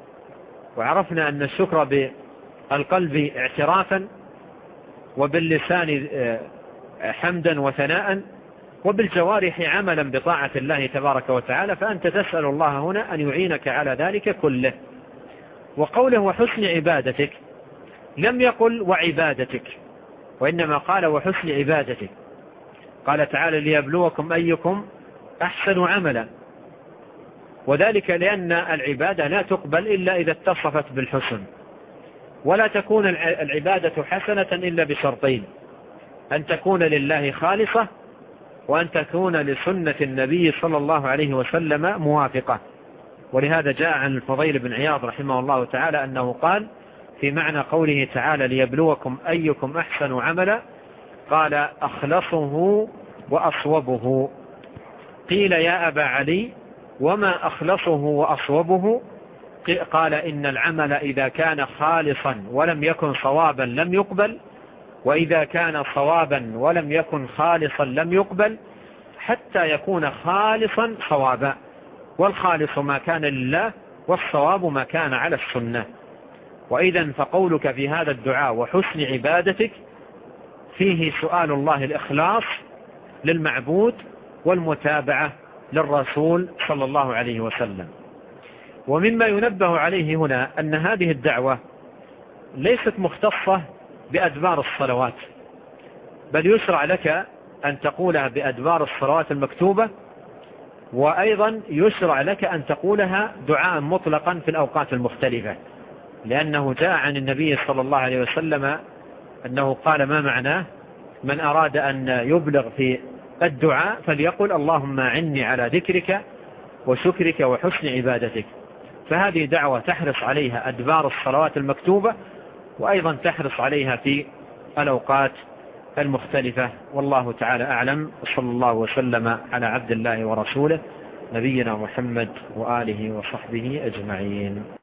وعرفنا أن الشكر بالقلب اعترافا، وباللسان حمدا وثناء، وبالجوارح عملا بطاعة الله تبارك وتعالى. فأنت تسأل الله هنا أن يعينك على ذلك كله. وقوله وحسن عبادتك لم يقل وعبادتك، وإنما قال وحسن عبادتك. قال تعالى ليبلوكم أيكم أحسن عملا، وذلك لأن العبادة لا تقبل إلا إذا اتصفت بالحسن، ولا تكون العبادة حسنة إلا بشرطين: أن تكون لله خالصة، وأن تكون لسنة النبي صلى الله عليه وسلم موافقة. ولهذا جاء عن الفضيل بن عياض رحمه الله تعالى أنه قال في معنى قوله تعالى ليبلوكم أيكم أحسن عملا، قال أخلصه وأصوبه. قيل يا أبا علي وما أخلصه وأصوبه؟ قال إن العمل إذا كان خالصا ولم يكن صوابا لم يقبل، وإذا كان صوابا ولم يكن خالصا لم يقبل، حتى يكون خالصا صوابا. والخالص ما كان لله، والصواب ما كان على السنة. وإذا فقولك في هذا الدعاء وحسن عبادتك فيه سؤال الله الإخلاص للمعبود والمتابعة للرسول صلى الله عليه وسلم. ومما ينبه عليه هنا أن هذه الدعوة ليست مختصة بأدبار الصلوات، بل يشرع لك أن تقولها بأدبار الصلوات المكتوبة، وأيضا يشرع لك أن تقولها دعاء مطلقا في الأوقات المختلفة، لأنه جاء عن النبي صلى الله عليه وسلم أنه قال ما معناه: من أراد أن يبلغ في الدعاء فليقل اللهم أعني على ذكرك وشكرك وحسن عبادتك. فهذه دعوة تحرص عليها أدبار الصلوات المكتوبة، وأيضا تحرص عليها في الأوقات المختلفة. والله تعالى أعلم، وصلى الله وسلم على عبد الله ورسوله نبينا محمد وآله وصحبه أجمعين.